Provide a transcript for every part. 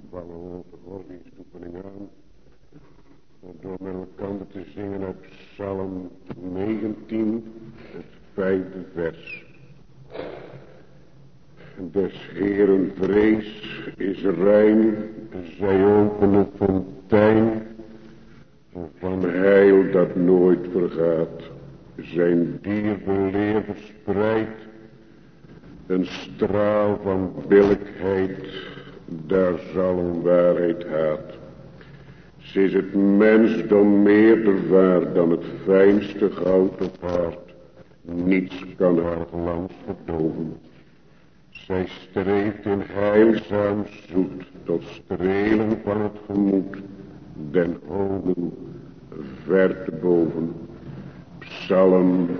vallen onze godsdienstoefening aan. Door met elkaar te zingen uit Psalm 19, het 5e vers. Des Heeren vrees is rein, zij openen fontein van heil dat nooit vergaat. Zijn dierbeleer verspreidt, een straal van billijkheid, daar zal een waarheid haat. Ze is het mensdom meerder waard dan het fijnste goud of hart. Niets kan haar glans verdoven. Zij streeft in heilzaam zoet tot strelen van het gemoed, den hogen ver te boven. Psalm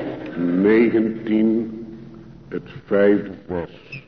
19, het 5e vers.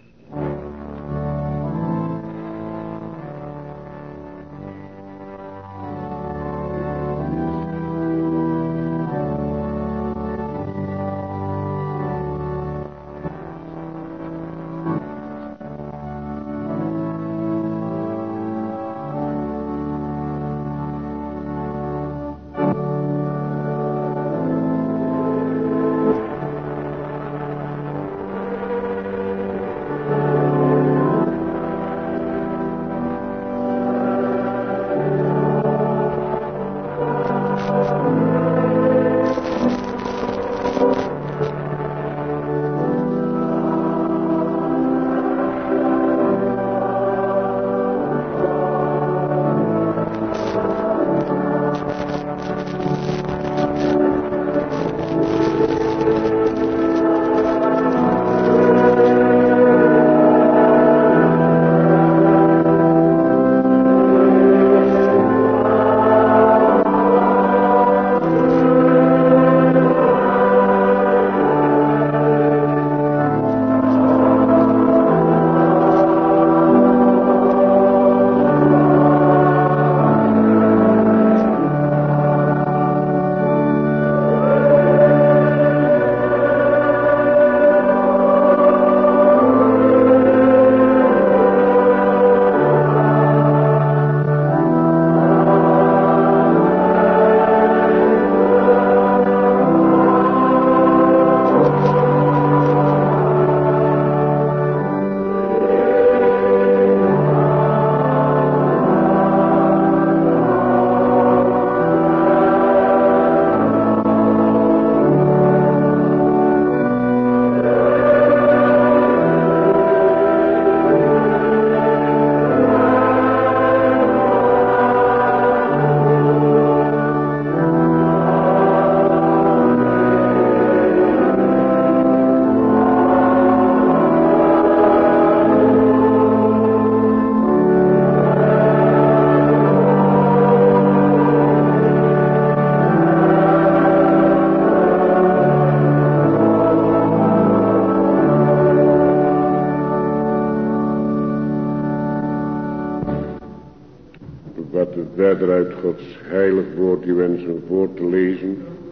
Verder uit Gods heilig woord die wensen voor te lezen.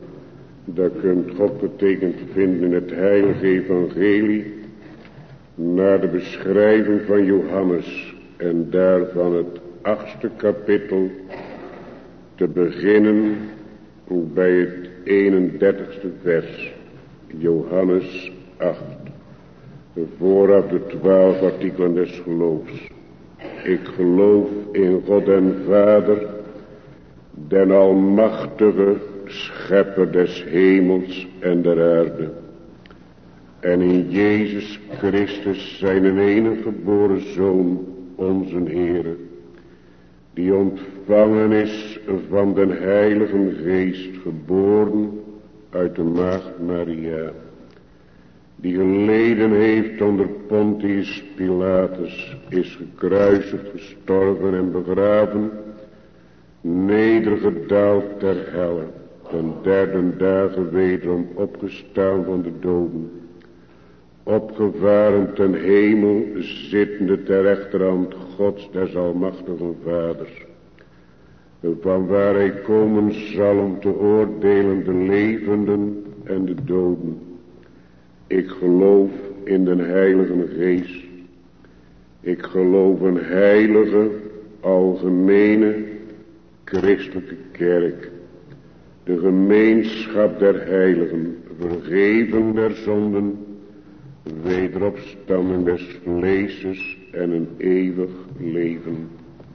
Daar kunt God getekend vinden in het heilige evangelie. Naar de beschrijving van Johannes en daarvan het 8e kapitel. Te beginnen bij het 31ste vers. Johannes 8. Vooraf de 12 artikelen des geloofs. Ik geloof in God en Vader, den almachtige schepper des hemels en der aarde. En in Jezus Christus zijn enige geboren Zoon, onze Heere, die ontvangen is van den Heilige Geest, geboren uit de maagd Maria, die geleden heeft onder Pontius Pilatus, is gekruisigd, gestorven en begraven, nedergedaald ter helle, ten 3e dagen wederom opgestaan van de doden, opgevaren ten hemel, zittende ter rechterhand Gods des almachtigen Vaders, van waar hij komen zal om te oordelen de levenden en de doden. Ik geloof in den Heilige Geest. Ik geloof een heilige, algemene christelijke kerk, de gemeenschap der heiligen, vergeven der zonden, wederopstanding des vleeses en een eeuwig leven.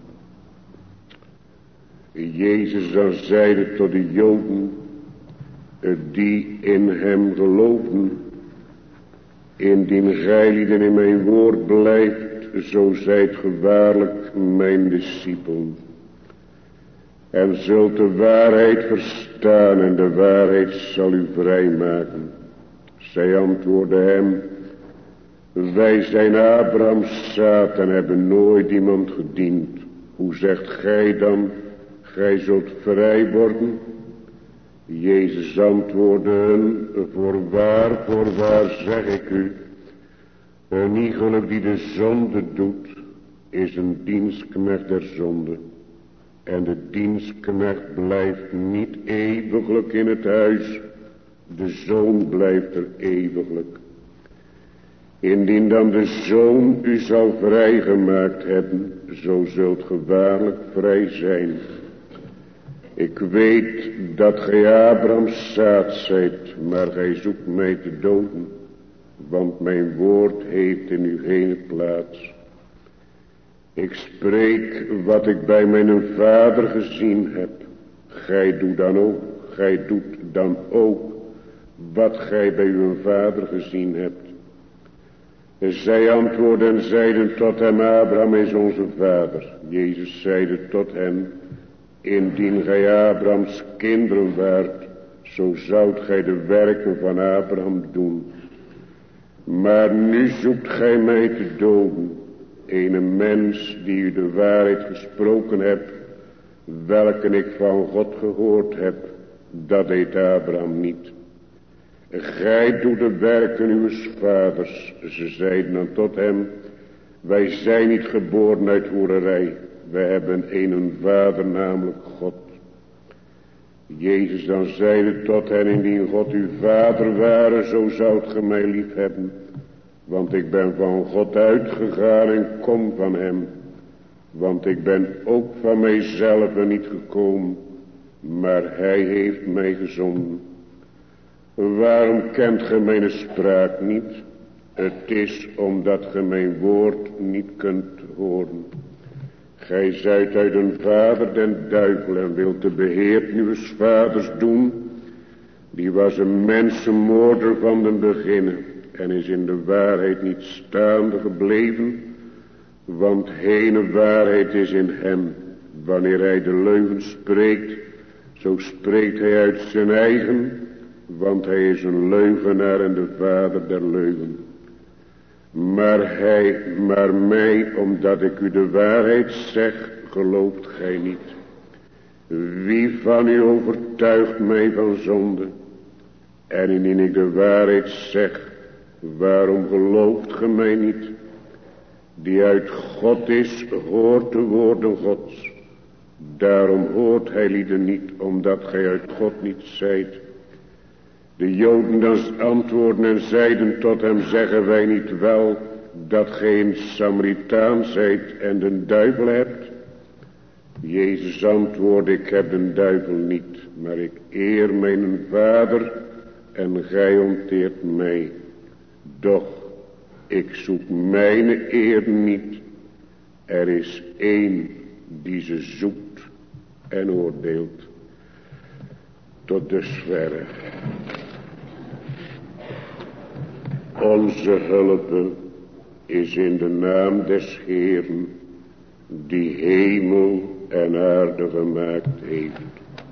Jezus dan zeide tot de Joden, die in hem geloofden, indien gijlieden in mijn woord blijft, zo zijt ge waarlijk mijn discipelen. En zult de waarheid verstaan en de waarheid zal u vrijmaken. Zij antwoordden hem, wij zijn Abrahams zaad en hebben nooit iemand gediend. Hoe zegt gij dan, gij zult vrij worden? Jezus antwoordde hen, voorwaar zeg ik u, een iegelijk die de zonde doet, is een dienstknecht der zonde. En de dienstknecht blijft niet eeuwiglijk in het huis, de zoon blijft er eeuwiglijk. Indien dan de zoon u zal vrijgemaakt hebben, zo zult ge waarlijk vrij zijn. Ik weet dat gij Abrahams zaad zijt, maar gij zoekt mij te doden, want mijn woord heeft in u geen plaats. Ik spreek wat ik bij mijn vader gezien heb. Gij doet dan ook wat gij bij uw vader gezien hebt. En zij antwoordden en zeiden tot hem, Abraham is onze vader. Jezus zeide tot hen, indien gij Abrahams kinderen waart, zo zoudt gij de werken van Abraham doen. Maar nu zoekt gij mij te doden, een mens die u de waarheid gesproken hebt, welke ik van God gehoord heb, dat deed Abraham niet. Gij doet de werken uws vaders. Ze zeiden dan tot hem, wij zijn niet geboren uit hoererij, wij hebben een vader, namelijk God. Jezus dan zeide tot hen, indien God uw vader ware, zo zoudt ge mij lief hebben. Want ik ben van God uitgegaan en kom van hem. Want ik ben ook van mijzelf niet gekomen, maar hij heeft mij gezonden. Waarom kent ge mijn spraak niet? Het is omdat ge mijn woord niet kunt horen. Gij zijt uit een vader den duivel en wilt de beheer uws vaders doen. Die was een mensenmoorder van den beginnen en is in de waarheid niet staande gebleven, want geen waarheid is in hem. Wanneer hij de leugen spreekt, zo spreekt hij uit zijn eigen, want hij is een leugenaar en de vader der leugen. Maar mij, omdat ik u de waarheid zeg, gelooft gij niet. Wie van u overtuigt mij van zonde? En indien ik de waarheid zeg, waarom gelooft ge mij niet? Die uit God is, hoort de woorden Gods. Daarom hoort hij lieden niet, omdat gij uit God niet zijt. De Joden dan antwoordden en zeiden tot hem, zeggen wij niet wel dat gij een Samaritaan zijt en de duivel hebt? Jezus antwoordde, ik heb de duivel niet, maar ik eer mijn vader en gij onteert mij. Doch ik zoek mijn eer niet. Er is één die ze zoekt en oordeelt. Tot dusverre. Onze hulp is in de naam des Heeren, die hemel en aarde gemaakt heeft.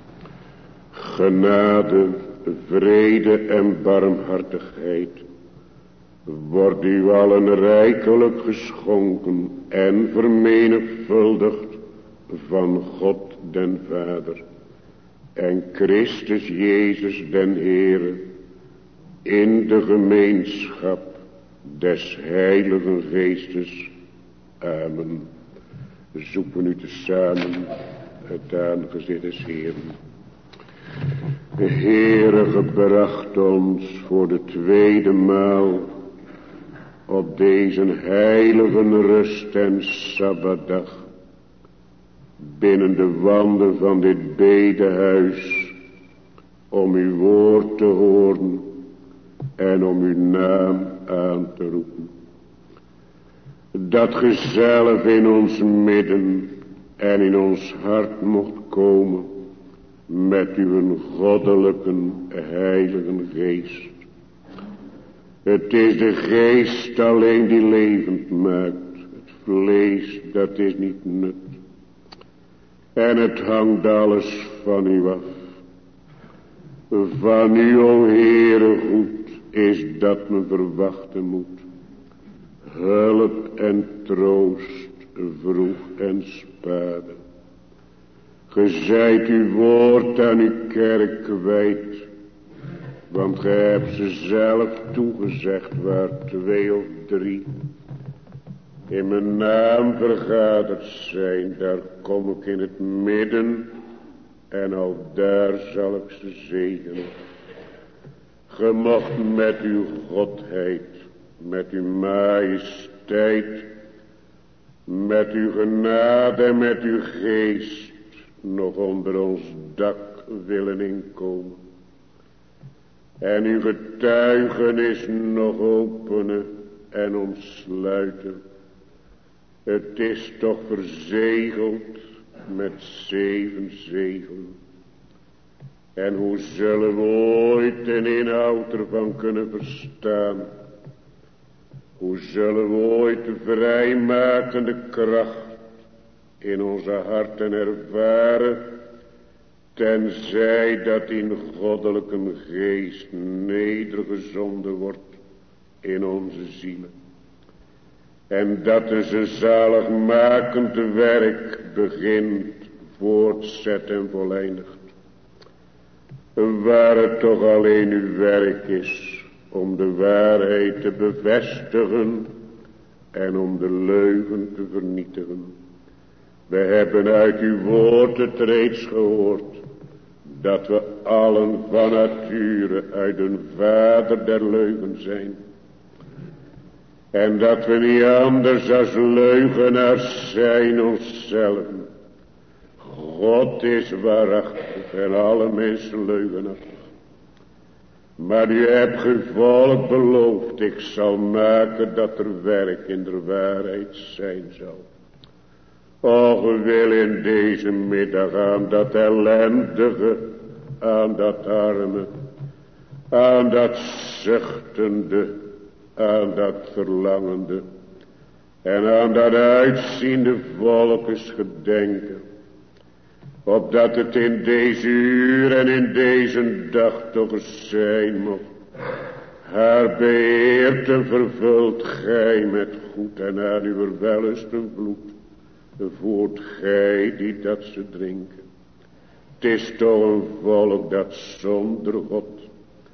Genade, vrede en barmhartigheid wordt u allen rijkelijk geschonken en vermenigvuldigd van God den Vader en Christus Jezus den Heere, in de gemeenschap des Heiligen Geestes. Amen. Zoeken nu tezamen het aangezicht des Heeren. De Heere gebracht ons voor de tweede maal op deze heilige rust en sabbatdag binnen de wanden van dit bedehuis, om uw woord te horen en om uw naam aan te roepen. Dat ge zelf in ons midden en in ons hart mocht komen met uw goddelijke heilige geest. Het is de geest alleen die levend maakt. Het vlees, dat is niet nut. En het hangt alles van u af. Van u, o Heere, goed is dat men verwachten moet. Hulp en troost, vroeg en spade. Ge zijt uw woord aan uw kerk kwijt. Want gij hebt ze zelf toegezegd, waar 2 of 3 in mijn naam vergaderd zijn, daar kom ik in het midden en al daar zal ik ze zegenen. Ge mocht met uw godheid, met uw majesteit, met uw genade en met uw geest nog onder ons dak willen inkomen. En uw getuigenis nog openen en ontsluiten. Het is toch verzegeld met 7 zegelen. En hoe zullen we ooit de inhoud ervan kunnen verstaan? Hoe zullen we ooit de vrijmakende kracht in onze harten ervaren, tenzij dat in goddelijke geest nedergezonden wordt in onze zielen. En dat is een zaligmakend werk begint, voortzet en voleindigt. Waar het toch alleen uw werk is om de waarheid te bevestigen en om de leugen te vernietigen. We hebben uit uw woord het reeds gehoord, dat we allen van nature uit een vader der leugen zijn. En dat we niet anders als leugenaars zijn onszelf. God is waarachtig en alle mensen leugenachtig. Maar u hebt gevolg beloofd, ik zal maken dat er werk in de waarheid zijn zal. Och, we willen in deze middag aan dat ellendige, aan dat arme, aan dat zuchtende, aan dat verlangende en aan dat uitziende volk eens gedenken. Opdat het in deze uur en in deze dag toch eens zijn mocht. Haar beheert en vervult gij met goed en aan uw wellusten vloed. Voert gij die dat ze drinken. Het is toch een volk dat zonder God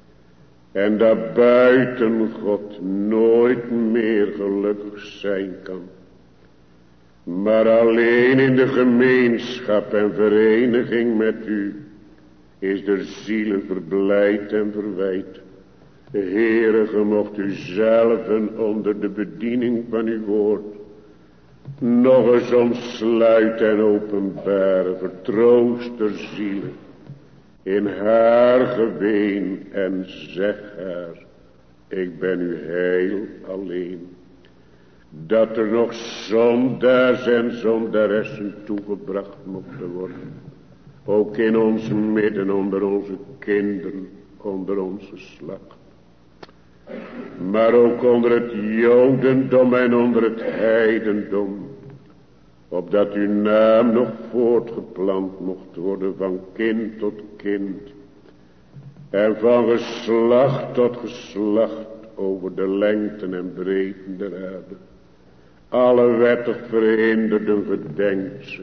en dat buiten God nooit meer gelukkig zijn kan. Maar alleen in de gemeenschap en vereniging met u is de zielen verblijd en verwijt. Heere, ge mocht u zelven onder de bediening van uw woord nog eens ontsluiten en openbaren, vertroost de zielen in haar geween en zeg haar, ik ben u heel alleen. Dat er nog zondaars en zondaressen toegebracht mochten worden. Ook in ons midden, onder onze kinderen, onder ons geslacht. Maar ook onder het jodendom en onder het heidendom. Opdat uw naam nog voortgeplant mocht worden van kind tot kind. En van geslacht tot geslacht over de lengten en breedten der aarde. Alle wettig verhinderden gedenkt ze.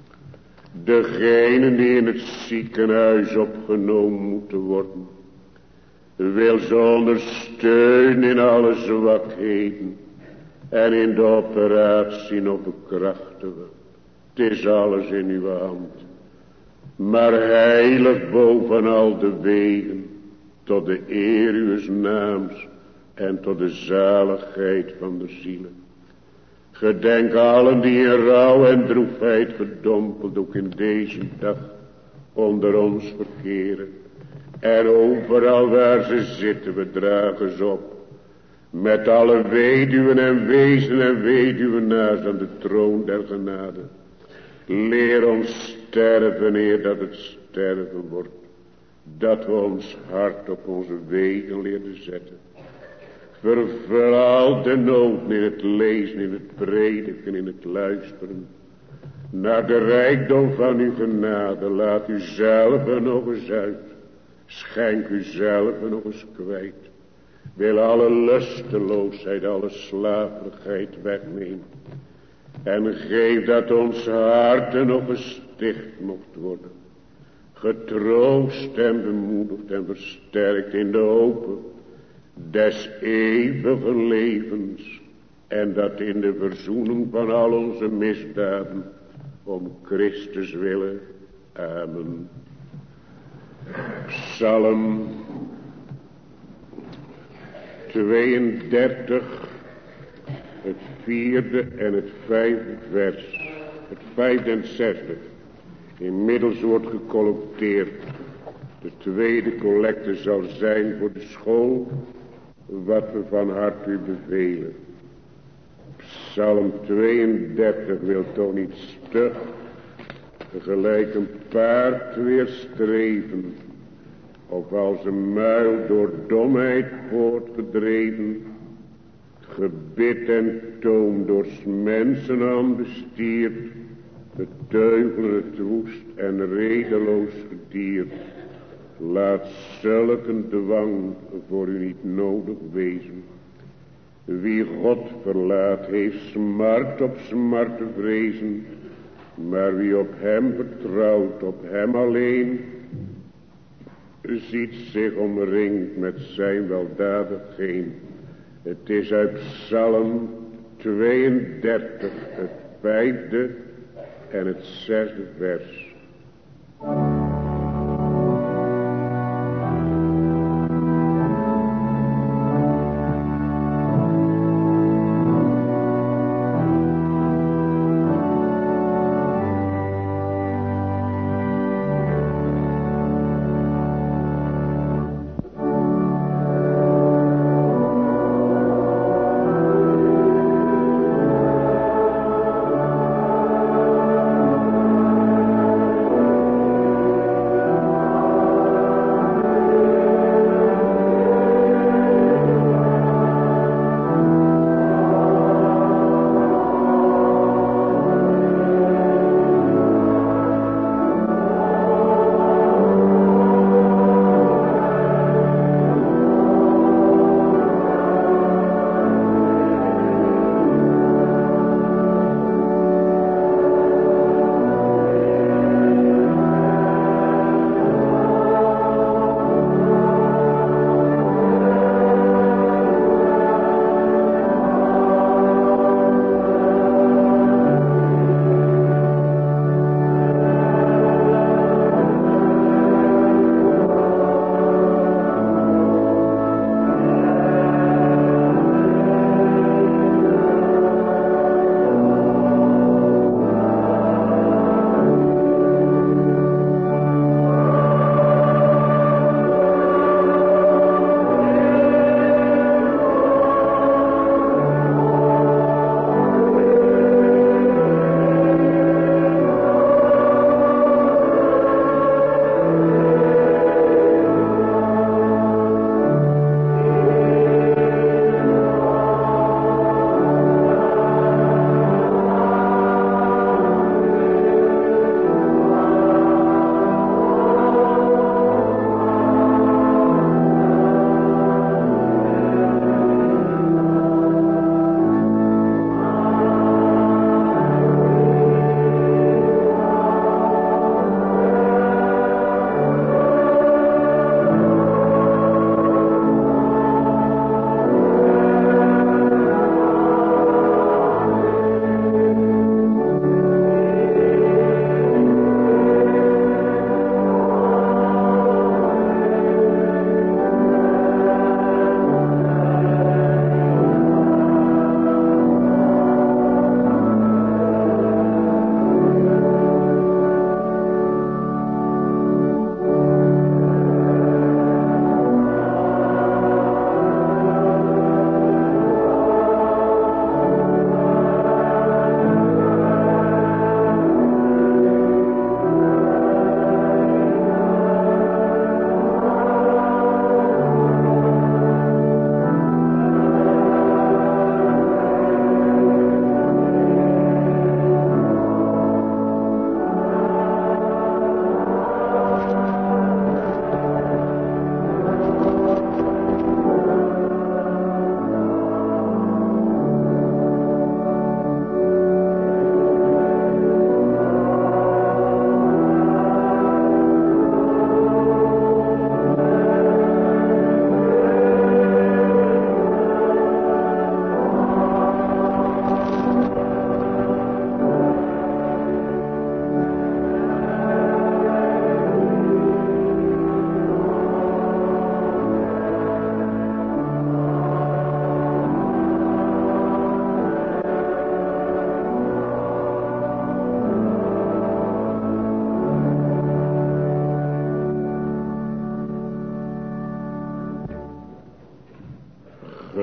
Degenen die in het ziekenhuis opgenomen moeten worden. Wil ze ondersteunen in alle zwakheden. En in de operatie nog bekrachtigen. Het is alles in uw hand. Maar heilig boven al de wegen. Tot de eer uws naams. En tot de zaligheid van de zielen. Gedenk allen die in rouw en droefheid gedompeld ook in deze dag onder ons verkeren. En overal waar ze zitten, we dragen ze op. Met alle weduwen en wezen en weduwenaars aan de troon der genade. Leer ons sterven eer dat het sterven wordt. Dat we ons hart op onze wegen leren zetten. Vervul al de nood in het lezen, in het prediken, in het luisteren. Naar de rijkdom van uw genade, laat u zelf nog eens uit. Schenk u zelf nog eens kwijt. Wil alle lusteloosheid, alle slaperigheid wegnemen. En geef dat ons hart nog gesticht mocht worden. Getroost en bemoedigd en versterkt in de hoop des eeuwige levens. En dat in de verzoening van al onze misdaden. Om Christus willen. Amen. Psalm 32. Het 4e en het 5e vers. Het 5e en 6e. Inmiddels wordt gecollecteerd. De tweede collecte zal zijn voor de school. Wat we van hart u bevelen. Psalm 32 wil toch niet stug. Gelijk een paard weerstreven. Of als een muil door domheid voortgedreven. Gebit en toom door 's mensen aan bestierd. Beteugelen het woest en redeloos gedierd. Laat zulke dwang voor u niet nodig wezen. Wie God verlaat heeft smart op smart te vrezen. Maar wie op hem vertrouwt, op hem alleen, ziet zich omringd met zijn weldadigheid. Het is uit Psalm 32, het 5e en het 6e vers.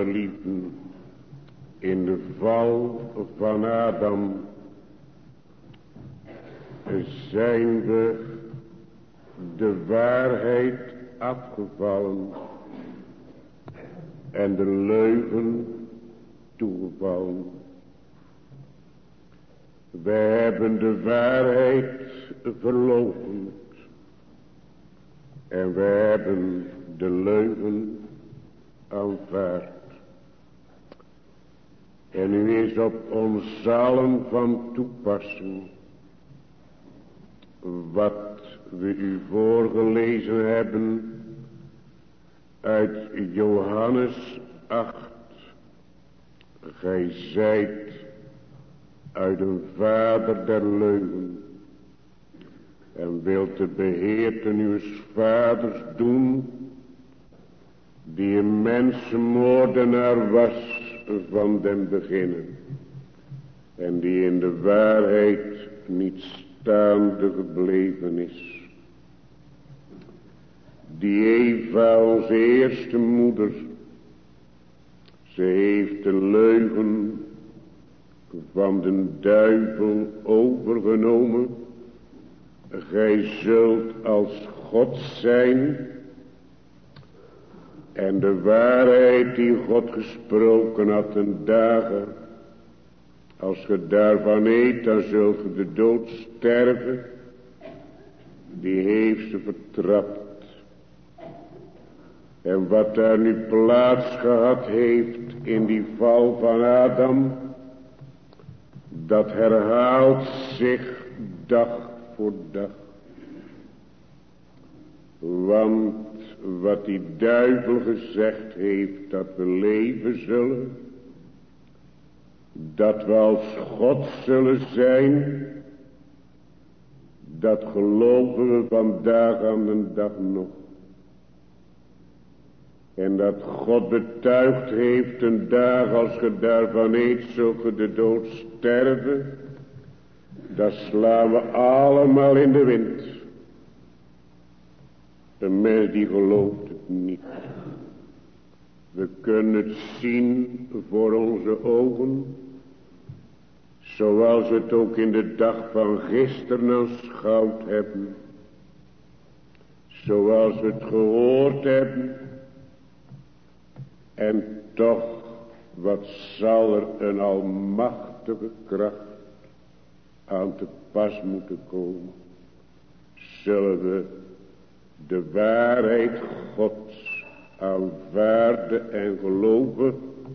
geliefden, in de val van Adam zijn we de waarheid afgevallen en de leugen toegevallen. Wij hebben de waarheid verloochend en wij hebben de leugen aanvaard. En nu is op ons allen van toepassing wat we u voorgelezen hebben uit Johannes 8. Gij zijt uit een vader der leugen en wilt de beheerten uws vaders doen, die een mensenmoordenaar was van den beginnen en die in de waarheid niet staande gebleven is. Die Eva, onze eerste moeder, ze heeft de leugen van den duivel overgenomen. Gij zult als God zijn en de waarheid die God gesproken had ten dagen, als ge daarvan eet, dan zult ge de dood sterven, die heeft ze vertrapt. En wat daar nu plaats gehad heeft in die val van Adam, dat herhaalt zich dag voor dag. Want wat die duivel gezegd heeft, dat we leven zullen, dat we als God zullen zijn, dat geloven we vandaag aan de dag nog. En dat God betuigd heeft een dag, als ge daarvan eet, zult ge de dood sterven. Dat slaan we allemaal in de wind. Een mens die gelooft het niet. We kunnen het zien voor onze ogen, zoals we het ook in de dag van gisteren aanschouwd hebben. Zoals we het gehoord hebben. En toch, wat zal er een almachtige kracht aan te pas moeten komen. Zullen we de waarheid Gods aanvaarden en geloven.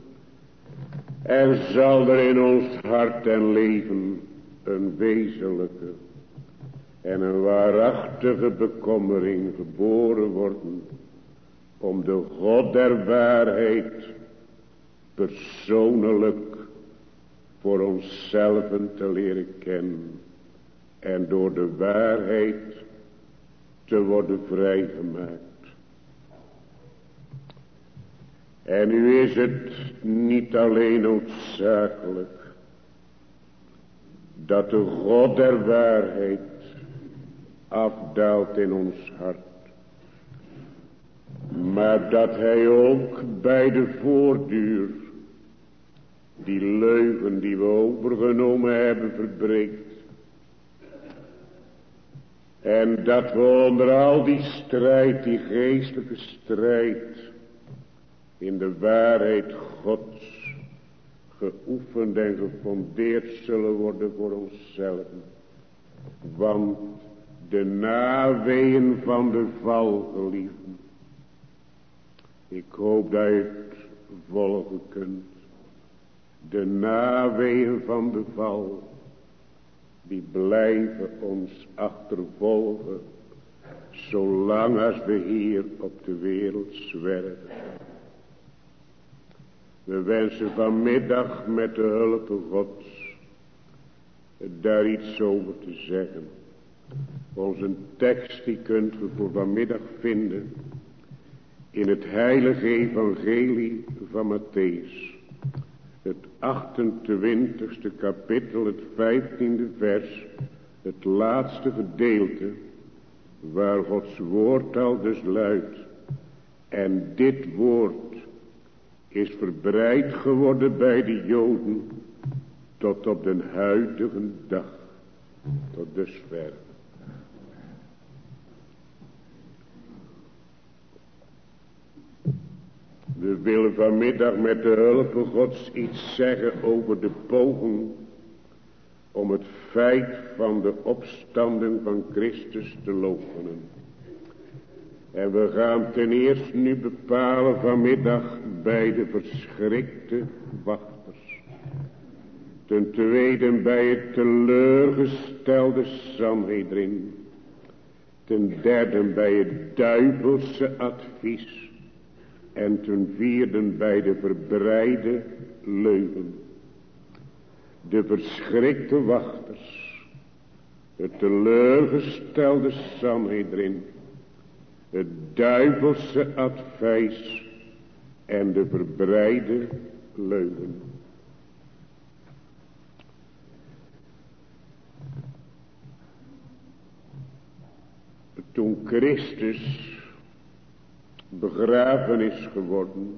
En zal er in ons hart en leven een wezenlijke en een waarachtige bekommering geboren worden. Om de God der waarheid persoonlijk voor onszelf te leren kennen. En door de waarheid te worden vrijgemaakt. En nu is het niet alleen noodzakelijk dat de God der waarheid afdaalt in ons hart. Maar dat hij ook bij de voortduur die leugen die we overgenomen hebben verbreekt. En dat we onder al die strijd, die geestelijke strijd, in de waarheid Gods geoefend en gefondeerd zullen worden voor onszelf. Want de naweeën van de val, geliefden, ik hoop dat je het volgen kunt. De naweeën van de val, die blijven ons achtervolgen, zolang als we hier op de wereld zwerven. We wensen vanmiddag met de hulp Gods daar iets over te zeggen. Onze tekst die kunt u voor vanmiddag vinden in het heilige evangelie van Matthäus. Het 28e kapittel, het 15e vers, het laatste gedeelte, waar Gods woord al dus luidt. En dit woord is verbreid geworden bij de Joden tot op den huidige dag, tot dusver. We willen vanmiddag met de hulp van Gods iets zeggen over de poging om het feit van de opstanding van Christus te loochenen. En we gaan ten eerste nu bepalen vanmiddag bij de verschrikte wachters. Ten tweede bij het teleurgestelde Sanhedrin. Ten derde bij het duivelse advies. En ten vierde bij de verbreide leugen. De verschrikte wachters. Het teleurgestelde Sanhedrin. Het duivelse advies. En de verbreide leugen. Toen Christus begraven is geworden,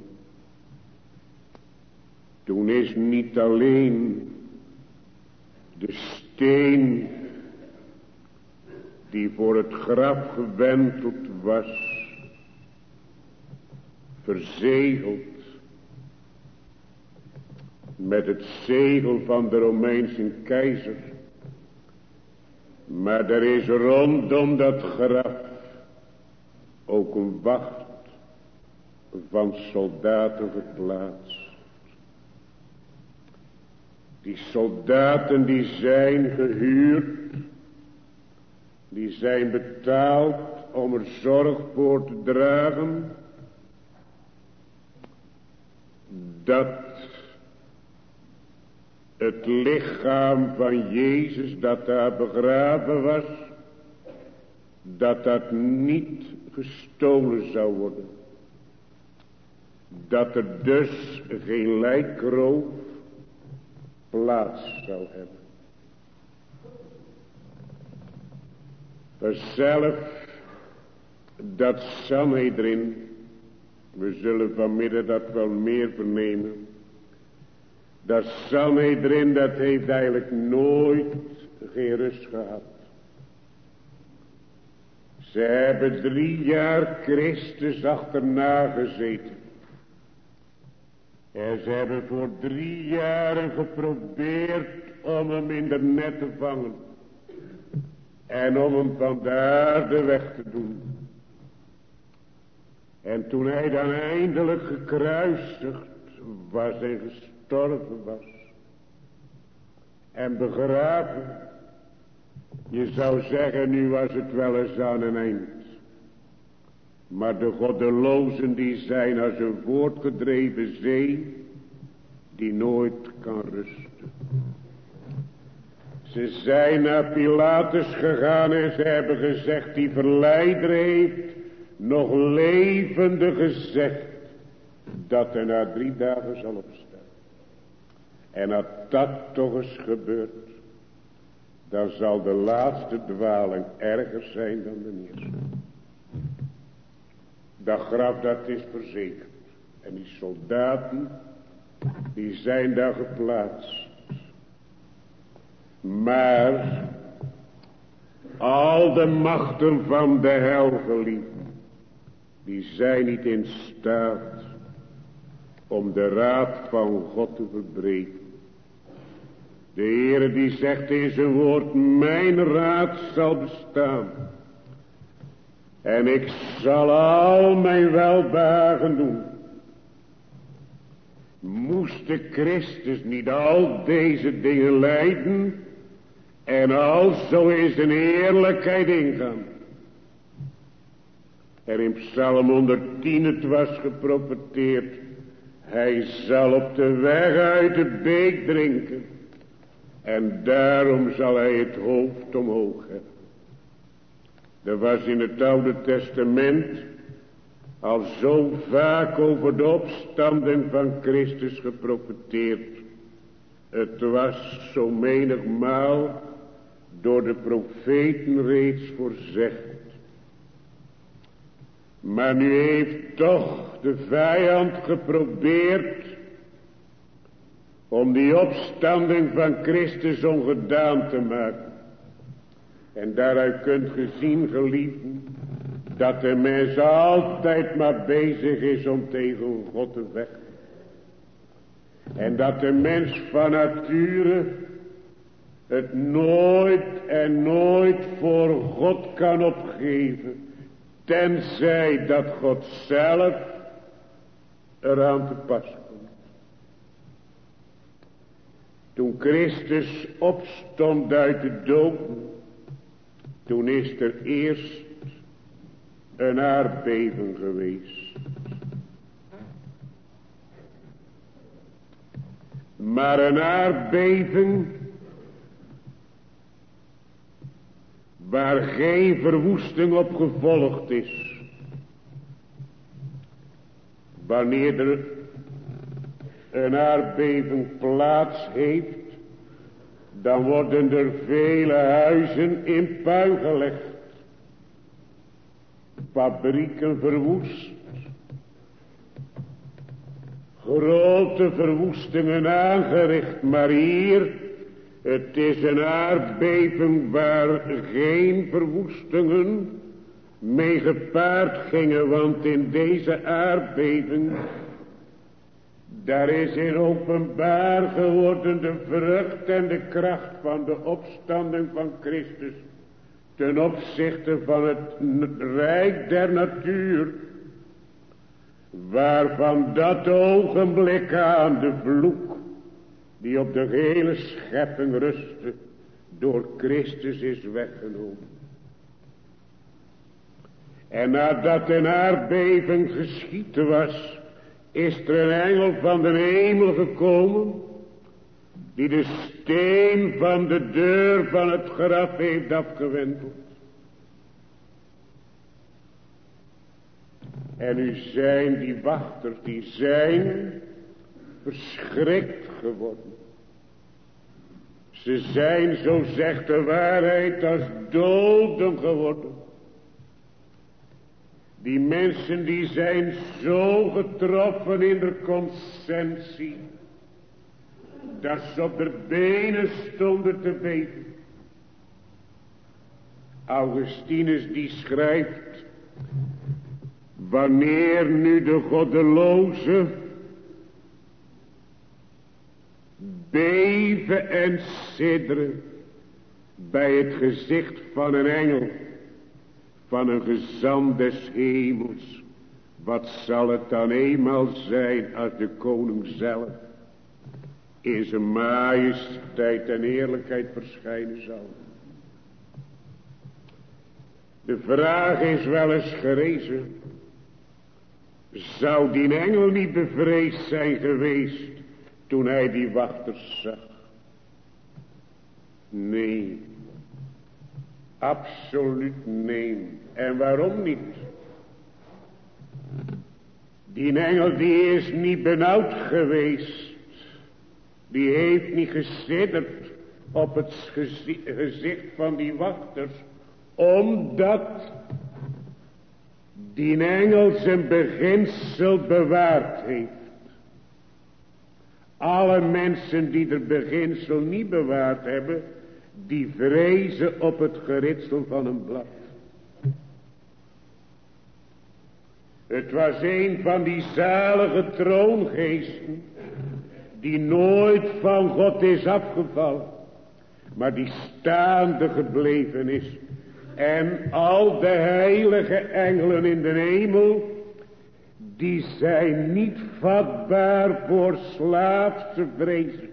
toen is niet alleen de steen die voor het graf gewenteld was, verzegeld met het zegel van de Romeinse keizer, maar er is rondom dat graf ook een wacht van soldaten geplaatst. Die soldaten die zijn gehuurd, die zijn betaald om er zorg voor te dragen dat het lichaam van Jezus dat daar begraven was, dat dat niet gestolen zou worden. Dat er dus geen lijkroof plaats zou hebben. Vanzelf dat Sanhedrin, we zullen vanmiddag dat wel meer vernemen. Dat Sanhedrin, dat heeft eigenlijk nooit geen rust gehad. Ze hebben 3 jaar Christus achterna gezeten. En ze hebben voor 3 jaren geprobeerd om hem in de net te vangen. En om hem van de aarde weg te doen. En toen hij dan eindelijk gekruisigd was en gestorven was. En begraven. Je zou zeggen, nu was het wel eens aan een eind. Maar de goddelozen die zijn als een voortgedreven zee, die nooit kan rusten. Ze zijn naar Pilatus gegaan en ze hebben gezegd, die verleider heeft nog levende gezegd, dat er na 3 dagen zal opstaan. En als dat toch eens gebeurt, dan zal de laatste dwaling erger zijn dan de eerste. Dat graf dat is verzekerd. En die soldaten, die zijn daar geplaatst. Maar al de machten van de hel, geliefd, die zijn niet in staat om de raad van God te verbreken. De Heere die zegt in zijn woord, mijn raad zal bestaan. En ik zal al mijn welbehagen doen. Moest de Christus niet al deze dingen lijden en al zo in zijn heerlijkheid ingaan. En in Psalm 110 het was geprofeteerd, hij zal op de weg uit de beek drinken. En daarom zal hij het hoofd omhoog hebben. Er was in het Oude Testament al zo vaak over de opstanding van Christus geprofeteerd. Het was zo menigmaal door de profeten reeds voorzegd. Maar nu heeft toch de vijand geprobeerd om die opstanding van Christus ongedaan te maken. En daaruit kunt ge zien, geliefden, dat de mens altijd maar bezig is om tegen God te vechten. En dat de mens van nature het nooit en nooit voor God kan opgeven, tenzij dat God zelf eraan te pas komt. Toen Christus opstond uit de dood, toen is er eerst een aardbeving geweest. Maar een aardbeving waar geen verwoesting op gevolgd is. Wanneer er een aardbeving plaats heeft, dan worden er vele huizen in puin gelegd. Fabrieken verwoest. Grote verwoestingen aangericht. Maar hier, het is een aardbeving waar geen verwoestingen mee gepaard gingen. Want in deze aardbeving, daar is in openbaar geworden de vrucht en de kracht van de opstanding van Christus. Ten opzichte van het rijk der natuur. Waarvan dat ogenblik aan de vloek die op de gehele schepping rustte, door Christus is weggenomen. En nadat een aardbeving geschieden was, is er een engel van de hemel gekomen, die de steen van de deur van het graf heeft afgewenteld. En nu zijn die wachters, die zijn verschrikt geworden. Ze zijn, zo zegt de waarheid, als doden geworden. Die mensen die zijn zo getroffen in de conscientie, dat ze op de benen stonden te beven. Augustinus die schrijft, wanneer nu de goddeloze beven en sidderen bij het gezicht van een engel, van een gezant des hemels, wat zal het dan eenmaal zijn als de koning zelf in zijn majesteit en eerlijkheid verschijnen zal. De vraag is wel eens gerezen, zou die engel niet bevreesd zijn geweest toen hij die wachters zag? Nee, absoluut nee. En waarom niet? Die engel die is niet benauwd geweest. Die heeft niet gesidderd op het gezicht van die wachters. Omdat die engel zijn beginsel bewaard heeft. Alle mensen die het beginsel niet bewaard hebben, die vrezen op het geritsel van een blad. Het was een van die zalige troongeesten, die nooit van God is afgevallen, maar die staande gebleven is. En al de heilige engelen in de hemel, die zijn niet vatbaar voor slaafse vrezen.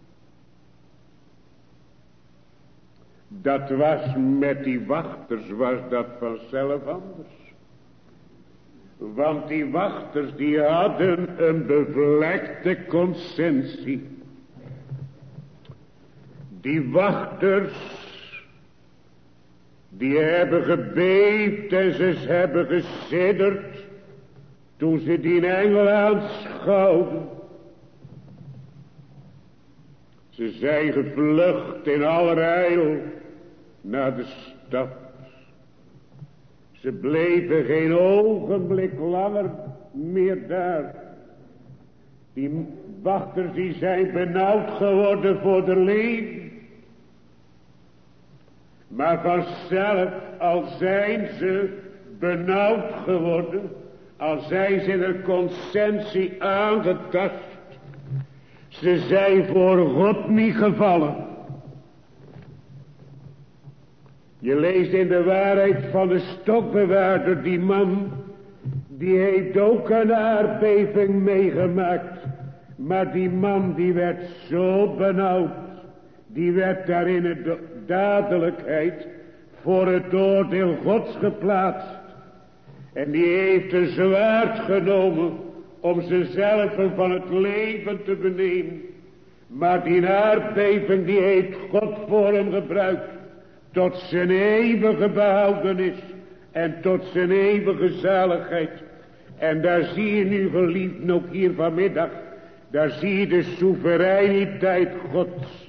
Dat was met die wachters, was dat vanzelf anders. Want die wachters, die hadden een bevlekte conscientie. Die wachters, die hebben gebeefd en ze hebben gesidderd toen ze die engel aanschouwden. Ze zijn gevlucht in allerijl naar de stad. Ze bleven geen ogenblik langer meer daar. Die wachters die zijn benauwd geworden voor de leven. Maar vanzelf, al zijn ze benauwd geworden, al zijn ze in een conscientie aangetast, ze zijn voor God niet gevallen. Je leest in de waarheid van de stokbewaarder, die man, die heeft ook een aardbeving meegemaakt. Maar die man die werd zo benauwd, die werd daar in de dadelijkheid voor het oordeel Gods geplaatst. En die heeft een zwaard genomen om zichzelf van het leven te benemen. Maar die aardbeving die heeft God voor hem gebruikt tot zijn eeuwige behoudenis en tot zijn eeuwige zaligheid. En daar zie je nu, geliefden, ook hier vanmiddag, daar zie je de soevereiniteit Gods.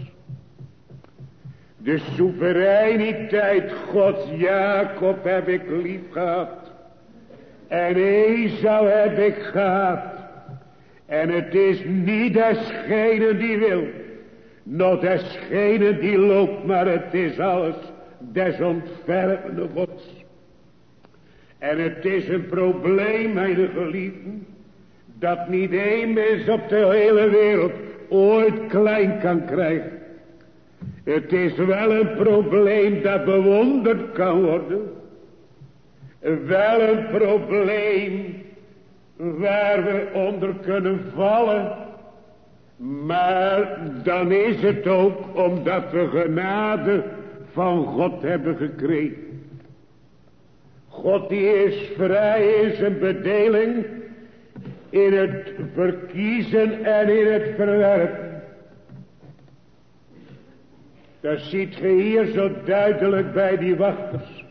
De soevereiniteit Gods. Jacob heb ik lief gehad. En Esau heb ik gehad. En het is niet desgene die wil, nog desgene die loopt, maar het is alles des ontfermende Gods. En het is een probleem, mijn geliefden, dat niet één mens op de hele wereld ooit klein kan krijgen. Het is wel een probleem dat bewonderd kan worden. Wel een probleem waar we onder kunnen vallen. Maar dan is het ook omdat we genade van God hebben gekregen. God die is vrij in zijn bedeling, in het verkiezen en in het verwerpen. Dat ziet je hier zo duidelijk bij die wachters.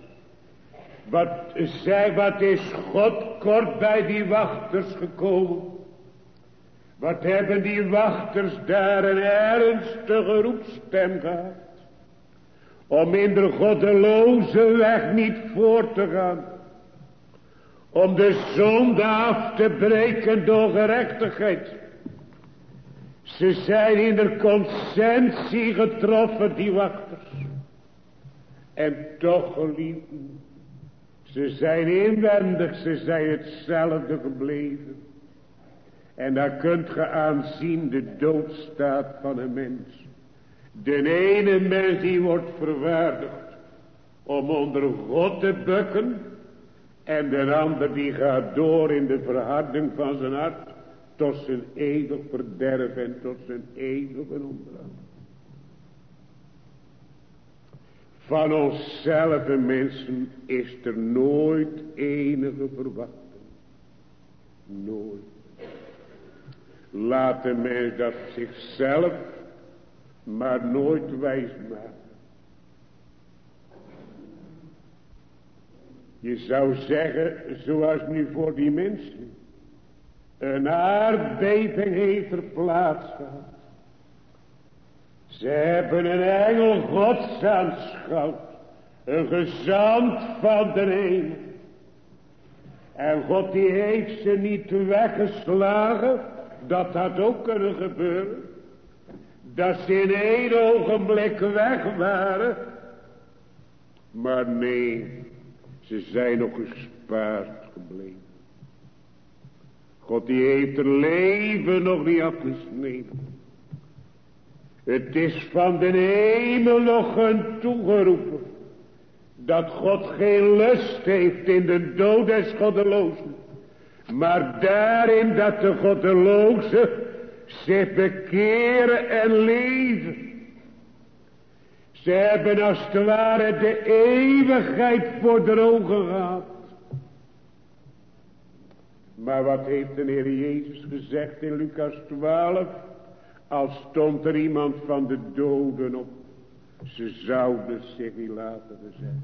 Wat is God kort bij die wachters gekomen? Wat hebben die wachters daar een ernstige roepstem gehad? Om in de goddeloze weg niet voort te gaan. Om de zonde af te breken door gerechtigheid. Ze zijn in de conscientie getroffen, die wachters. En toch, geliefden, ze zijn inwendig, ze zijn hetzelfde gebleven. En daar kunt ge aanzien de doodstaat van een mens. De ene mens die wordt verwaardigd om onder God te bukken. En de ander die gaat door in de verharding van zijn hart tot zijn eeuwig verderf en tot zijn eeuwige ondergang. Van onszelf, mensen, is er nooit enige verwachting. Nooit. Laat de mens dat zichzelf maar nooit wijs maken. Je zou zeggen, zoals nu voor die mensen een aardbeving heeft er plaats gehad. Ze hebben een engel Gods aanschouwd, een gezant van de hemel. En God die heeft ze niet weggeslagen, dat had ook kunnen gebeuren. Dat ze in één ogenblik weg waren. Maar nee, ze zijn nog gespaard gebleven. God die heeft er leven nog niet afgesneden. Het is van de hemel nog een toegeroepen. Dat God geen lust heeft in de dood des goddelozen. Maar daarin dat de goddelozen zich bekeren en leven. Ze hebben als het ware de eeuwigheid voor de ogen gehad. Maar wat heeft de Heer Jezus gezegd in Lucas 12? Als stond er iemand van de doden op. Ze zouden zich niet laten zeggen.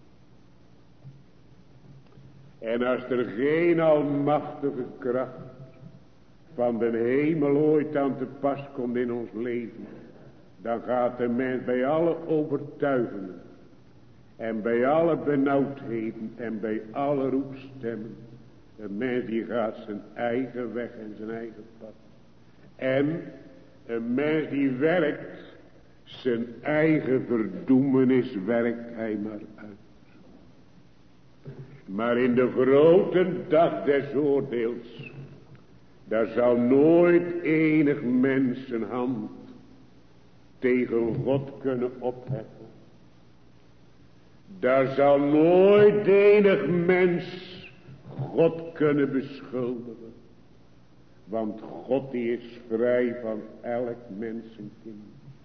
En als er geen almachtige kracht van de hemel ooit aan te pas komt in ons leven, dan gaat de mens bij alle overtuigingen En bij alle benauwdheden en bij alle roepstemmen. Een mens die gaat zijn eigen weg en zijn eigen pad. En een mens die werkt zijn eigen verdoemenis werkt hij maar uit. Maar in de grote dag des oordeels, daar zal nooit enig mens zijn hand tegen God kunnen opheffen. Daar zal nooit enig mens God kunnen beschuldigen. Want God die is vrij van elk mensenkind.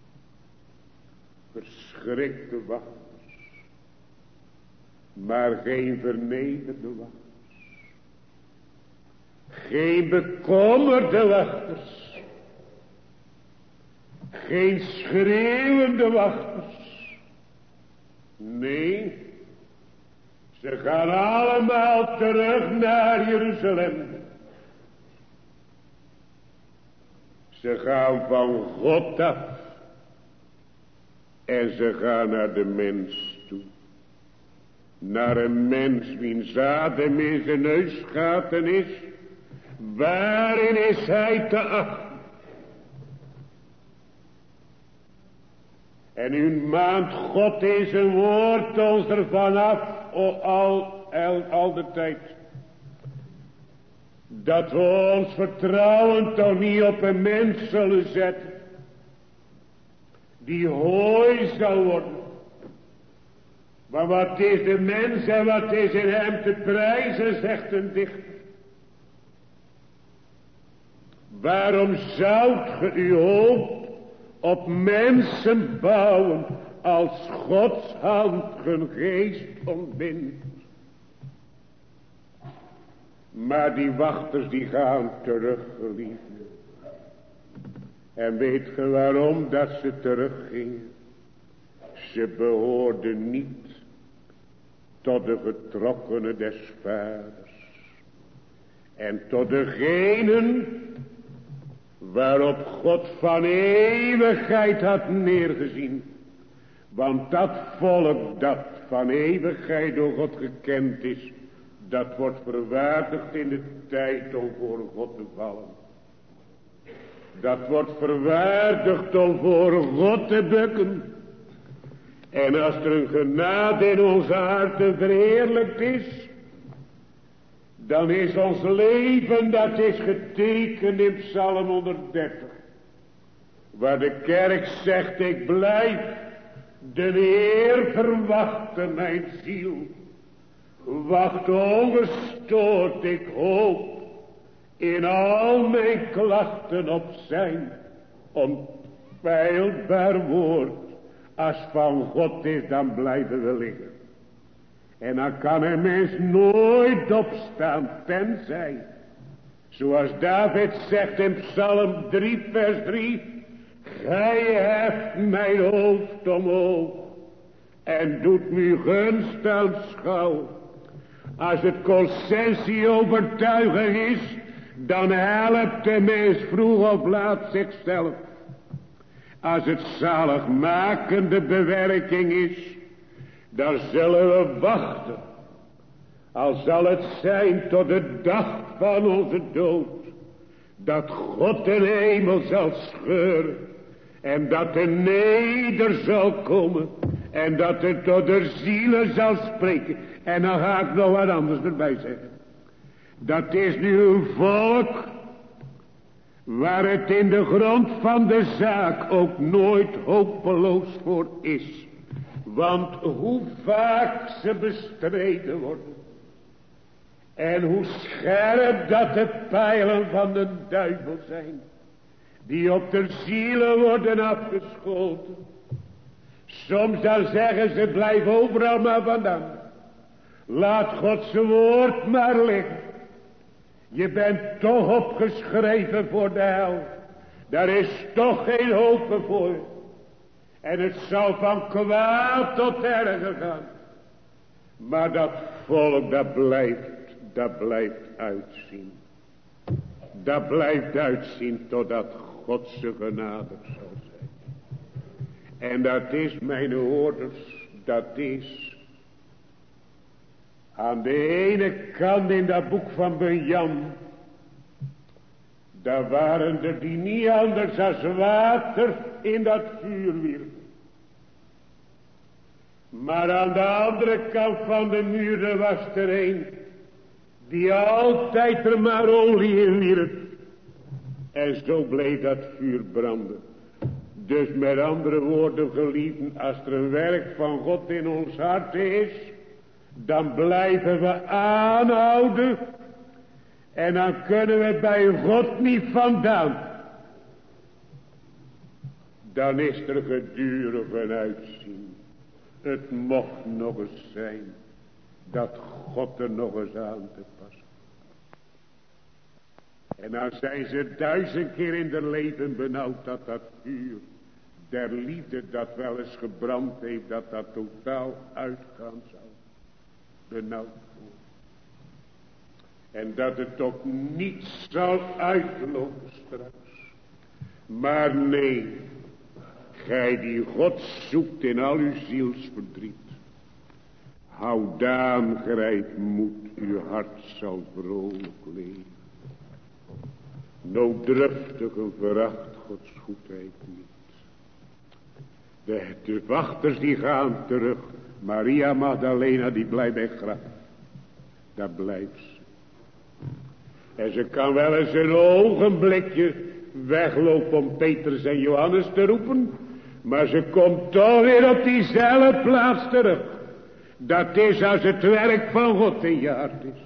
Verschrikte wachters. Maar geen vernederde wachters. Geen bekommerde wachters. Geen schreeuwende wachters. Nee. Ze gaan allemaal terug naar Jeruzalem. Ze gaan van God af. En ze gaan naar de mens toe. Naar een mens wiens adem in zijn neusgaten is. Waarin is hij te achten? En u maand God in zijn woord ons ervan af. Al de tijd. Dat we ons vertrouwen toch niet op een mens zullen zetten. Die hooi zal worden. Maar wat is de mens en wat is in hem te prijzen, zegt een dichter. Waarom zoudt ge uw hoop op mensen bouwen, als Gods hand hun geest ontbindt? Maar die wachters die gaan terug, geliefde. En weet ge waarom dat ze teruggingen? Ze behoorden niet tot de getrokkenen des vaders. En tot degenen waarop God van eeuwigheid had neergezien. Want dat volk dat van eeuwigheid door God gekend is, dat wordt verwaardigd in de tijd om voor God te vallen. Dat wordt verwaardigd om voor God te bukken. En als er een genade in onze harten verheerlijkt is, dan is ons leven, dat is getekend in Psalm 130. Waar de kerk zegt, ik blijf de Heer verwachten, mijn ziel. Wacht ongestoord, ik hoop in al mijn klachten op zijn onpeilbaar woord. Als van God is, dan blijven we liggen. En dan kan een mens nooit opstaan, tenzij, zoals David zegt in Psalm 3 vers 3, gij heft mijn hoofd omhoog en doet mij gunst aanschouwen. Als het conscientie overtuiging is, dan helpt de mens vroeg of laat zichzelf. Als het zaligmakende bewerking is, dan zullen we wachten. Al zal het zijn tot de dag van onze dood, dat God de hemel zal scheuren. En dat er neder zal komen. En dat er tot de zielen zal spreken. En dan ga ik nog wat anders erbij zeggen. Dat is nu een volk waar het in de grond van de zaak ook nooit hopeloos voor is. Want hoe vaak ze bestreden worden. En hoe scherp dat de pijlen van de duivel zijn. Die op de zielen worden afgeschoten. Soms dan zeggen ze, blijf overal maar vandaan. Laat Gods woord maar liggen. Je bent toch opgeschreven voor de hel. Daar is toch geen hoop voor. En het zal van kwaad tot erger gaan. Maar dat volk, dat blijft uitzien. Dat blijft uitzien totdat Godse genade zal zijn. En dat is, mijn hoorders, dat is Aan de ene kant in dat boek van Benjam, daar waren er die niet anders als water in dat vuur wierpen. Maar aan de andere kant van de muur was er een die altijd er maar olie in wierp. En zo bleef dat vuur branden. Dus met andere woorden, geliefden, als er een werk van God in ons hart is, dan blijven we aanhouden. En dan kunnen we bij God niet vandaan. Dan is er gedurig een uitzien. Het mocht nog eens zijn dat God er nog eens aan te passen. En dan zijn ze 1000 keer in hun leven benauwd dat dat vuur der liefde dat wel eens gebrand heeft, dat dat totaal uitgaan zou. Benauwd worden. En dat het ook niet zal uitlopen straks. Maar nee, gij die God zoekt in al uw zielsverdriet, houdaan grijp moed, uw hart zal vrolijk leven. Nooddruftigen veracht Gods goedheid niet. De wachters die gaan terug. Maria Magdalena die blijft bij het graf. Daar blijft ze. En ze kan wel eens een ogenblikje weglopen om Petrus en Johannes te roepen. Maar ze komt toch weer op diezelfde plaats terug. Dat is als het werk van God in je hart is.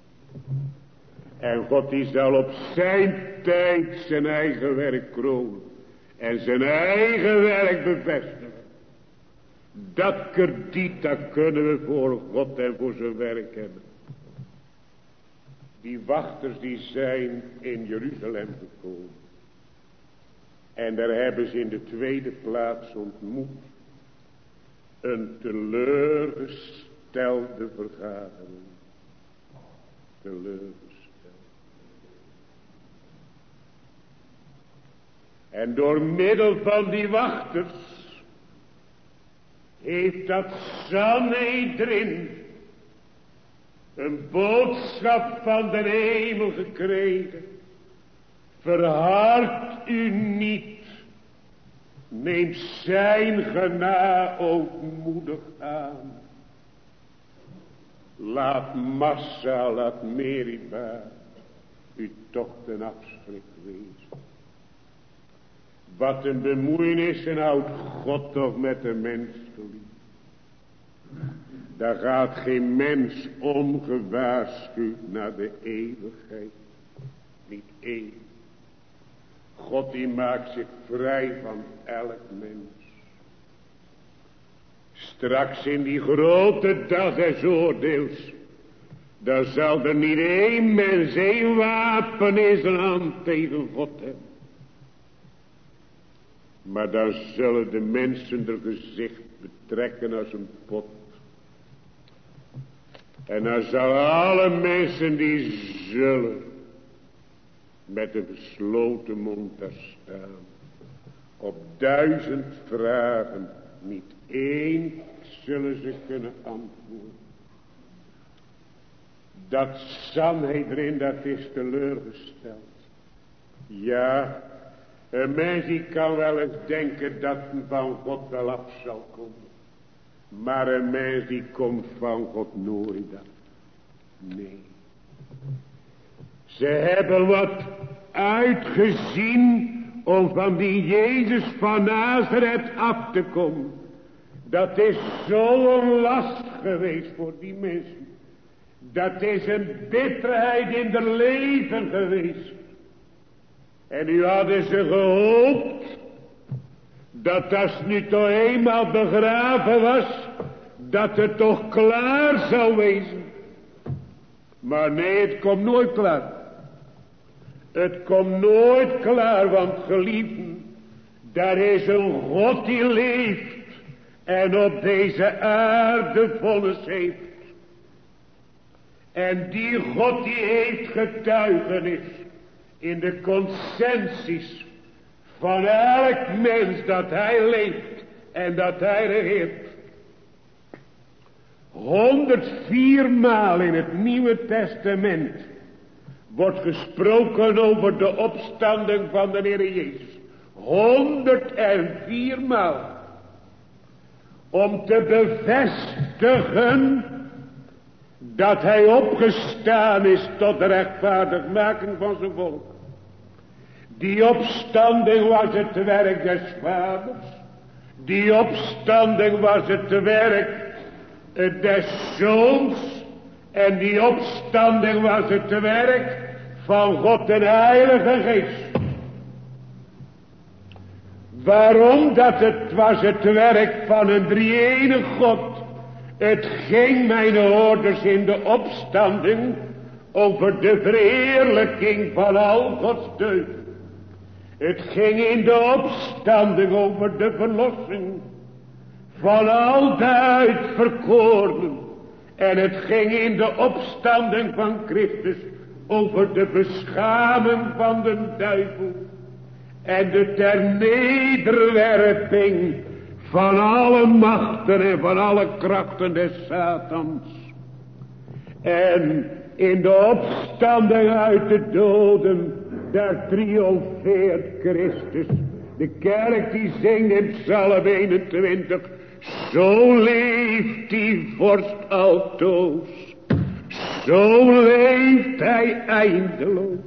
En God die zal op zijn tijd zijn eigen werk kronen. En zijn eigen werk bevestigen. Dat krediet, dat kunnen we voor God en voor zijn werk hebben. Die wachters die zijn in Jeruzalem gekomen. En daar hebben ze in de tweede plaats ontmoet een teleurgestelde vergadering. Teleurgesteld. En door middel van die wachters heeft dat Sanhedrin een boodschap van de hemel gekregen. Verhard u niet. Neem zijn genade ootmoedig aan. Laat Massa, laat Meriba u toch ten afschrik wezen. Wat een bemoeienis en houdt God toch met de mens geliefd. Daar gaat geen mens ongewaarschuwd naar de eeuwigheid. Niet één. God die maakt zich vrij van elk mens. Straks in die grote dag des oordeels. Daar zal er niet één mens, één wapen in zijn hand tegen God hebben. Maar dan zullen de mensen er gezicht betrekken als een pot. En dan zullen alle mensen die zullen met een gesloten mond daar staan. Op 1000 vragen, niet één zullen ze kunnen antwoorden. Dat Sanhedrin, dat is teleurgesteld. Ja, een mens die kan wel eens denken dat hij van God wel af zal komen. Maar een mens die komt van God nooit af. Nee. Ze hebben wat uitgezien om van die Jezus van Nazareth af te komen. Dat is zo'n last geweest voor die mensen. Dat is een bitterheid in de leven geweest. En nu hadden ze gehoopt dat als nu toch eenmaal begraven was, dat het toch klaar zou wezen. Maar nee, het komt nooit klaar. Het komt nooit klaar, want geliefden, daar is een God die leeft en op deze aarde vonnis heeft. En die God die heeft getuigenis in de conscienties van elk mens dat hij leeft en dat hij regeert. 104 maal in het Nieuwe Testament wordt gesproken over de opstanding van de Heer Jezus. 104 maal. Om te bevestigen dat hij opgestaan is tot de rechtvaardigmaking van zijn volk. Die opstanding was het werk des Vaders. Die opstanding was het werk des Zoons. En die opstanding was het werk van God de Heilige Geest. Waarom? Dat het was het werk van een drie-enige God. Het ging, mijn hoorders, in de opstanding over de verheerlijking van al Gods deugden. Het ging in de opstanding over de verlossing van al de uitverkorenen. En het ging in de opstanding van Christus over de beschaming van de duivel. En de ternederwerping van alle machten en van alle krachten des Satans. En in de opstanding uit de doden, daar triomfeert Christus. De kerk die zingt in Psalm 21. Zo leeft die vorst altoos. Zo leeft hij eindeloos.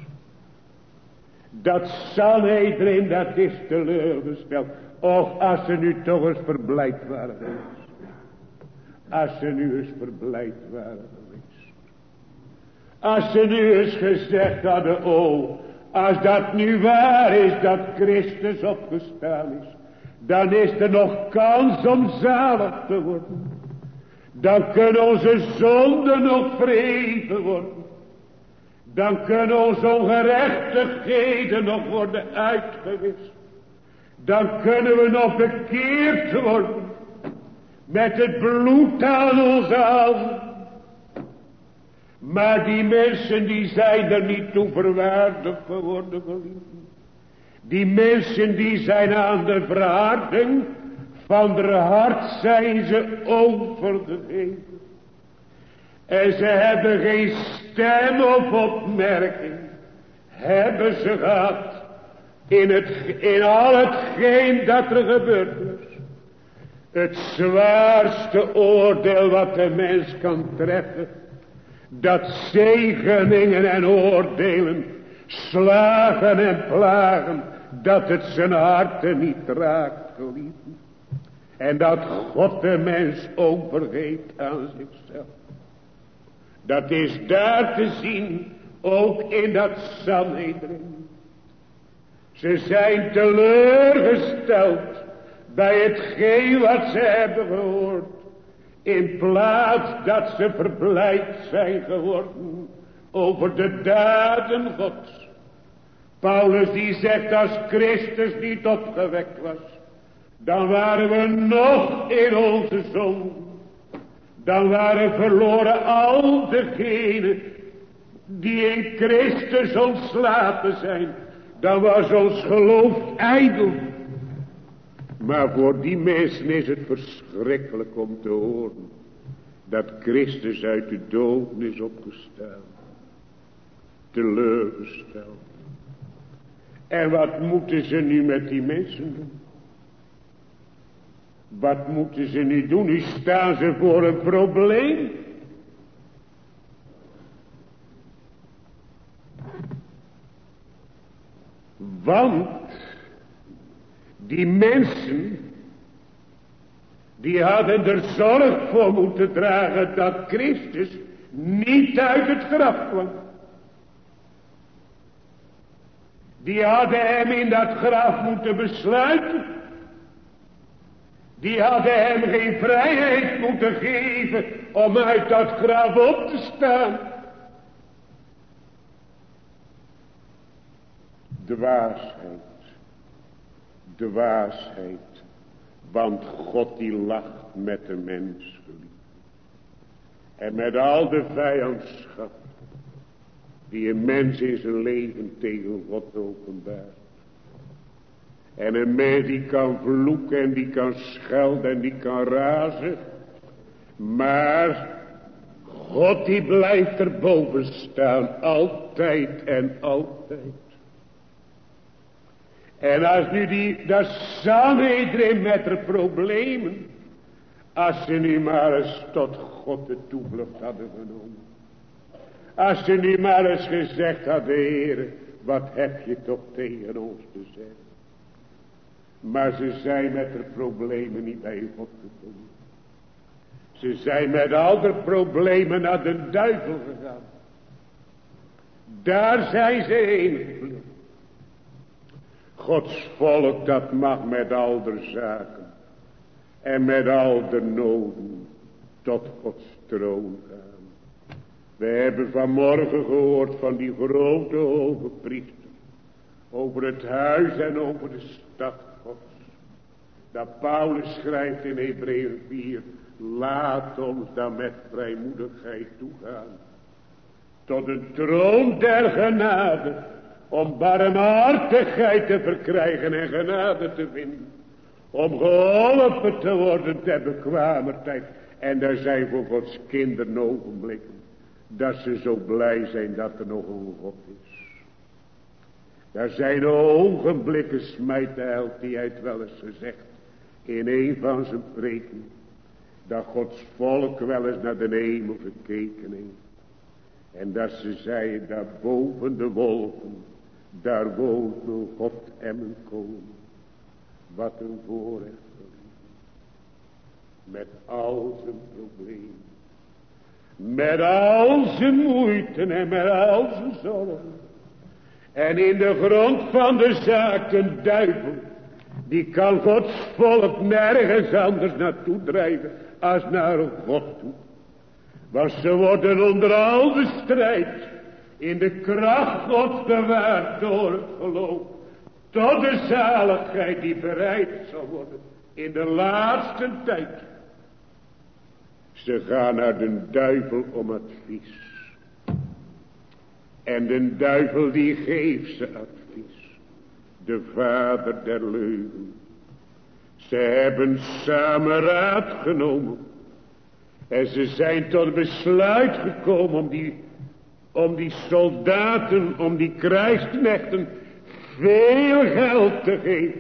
Dat Sanhedrin, dat is teleurgesteld. Och, als ze nu toch eens verblijd waren geweest. Als ze nu eens verblijd waren geweest. Als ze nu eens gezegd hadden, oh, als dat nu waar is dat Christus opgestaan is, dan is er nog kans om zalig te worden. Dan kunnen onze zonden nog verheven worden. Dan kunnen onze ongerechtigheden nog worden uitgewist. Dan kunnen we nog bekeerd worden. Met het bloed aan onze handen. Maar die mensen die zijn er niet toe verwaardigd geworden, geliefden. Die mensen die zijn aan de verharding van haar hart zijn ze overgegeven. En ze hebben geen stem of opmerking. Hebben ze gehad in al hetgeen dat er gebeurd is. Het zwaarste oordeel wat de mens kan treffen. Dat zegeningen en oordelen, slagen en plagen, dat het zijn harten niet raakt, geliefden. En dat God de mens overgeeft aan zichzelf. Dat is daar te zien, ook in dat Sanhedrin. Ze zijn teleurgesteld bij hetgeen wat ze hebben gehoord. In plaats dat ze verblijd zijn geworden over de daden Gods. Paulus die zegt, als Christus niet opgewekt was, dan waren we nog in onze zonde. Dan waren verloren al degenen die in Christus ontslapen zijn. Dan was ons geloof ijdel. Maar voor die mensen is het verschrikkelijk om te horen dat Christus uit de doden is opgestaan. Teleurgesteld. En wat moeten ze nu met die mensen doen? Wat moeten ze nu doen? Nu staan ze voor een probleem. Want die mensen, die hadden er zorg voor moeten dragen dat Christus niet uit het graf kwam. Die hadden hem in dat graf moeten besluiten. Die hadden hem geen vrijheid moeten geven om uit dat graf op te staan. De waasheid, want God die lacht met de mens. En met al de vijandschap die een mens in zijn leven tegen God openbaart. En een mens die kan vloeken en die kan schelden en die kan razen. Maar God die blijft erboven staan, altijd en altijd. En als nu dat Sanhedrin met haar problemen, als ze nu maar eens tot God de toevlucht hadden genomen. Als ze nu maar eens gezegd hadden, Heere, wat heb je toch tegen ons te zeggen. Maar ze zijn met haar problemen niet bij God gekomen. Ze zijn met al de problemen naar de duivel gegaan. Daar zijn ze heen gevlucht. Gods volk dat mag met al de zaken en met al de noden tot Gods troon gaan. We hebben vanmorgen gehoord van die grote hoge priester over het huis en over de stad Gods. Dat Paulus schrijft in Hebreeën 4, laat ons dan met vrijmoedigheid toegaan tot een troon der genade, om barmhartigheid te verkrijgen en genade te vinden, om geholpen te worden ter bekwamer tijd. En daar zijn voor Gods kinderen ogenblikken dat ze zo blij zijn dat er nog een God is. Daar zijn ogenblikken, smijt de held, die hij het wel eens gezegd in een van zijn preken, dat Gods volk wel eens naar de hemel gekeken heeft. En dat ze zeiden, daar boven de wolken, daar woont mijn God en mijn koning. Wat een voorrecht. Met al zijn problemen. Met al zijn moeite en met al zijn zorgen. En in de grond van de zaak een duivel. Die kan Gods volk nergens anders naartoe drijven als naar God toe. Want ze worden onder al de strijd in de kracht Gods bewaard door het geloof. Tot de zaligheid die bereid zal worden in de laatste tijd. Ze gaan naar de duivel om advies. En de duivel die geeft ze advies. De vader der leugen. Ze hebben samen raad genomen. En ze zijn tot besluit gekomen om die soldaten, om die krijgsknechten veel geld te geven.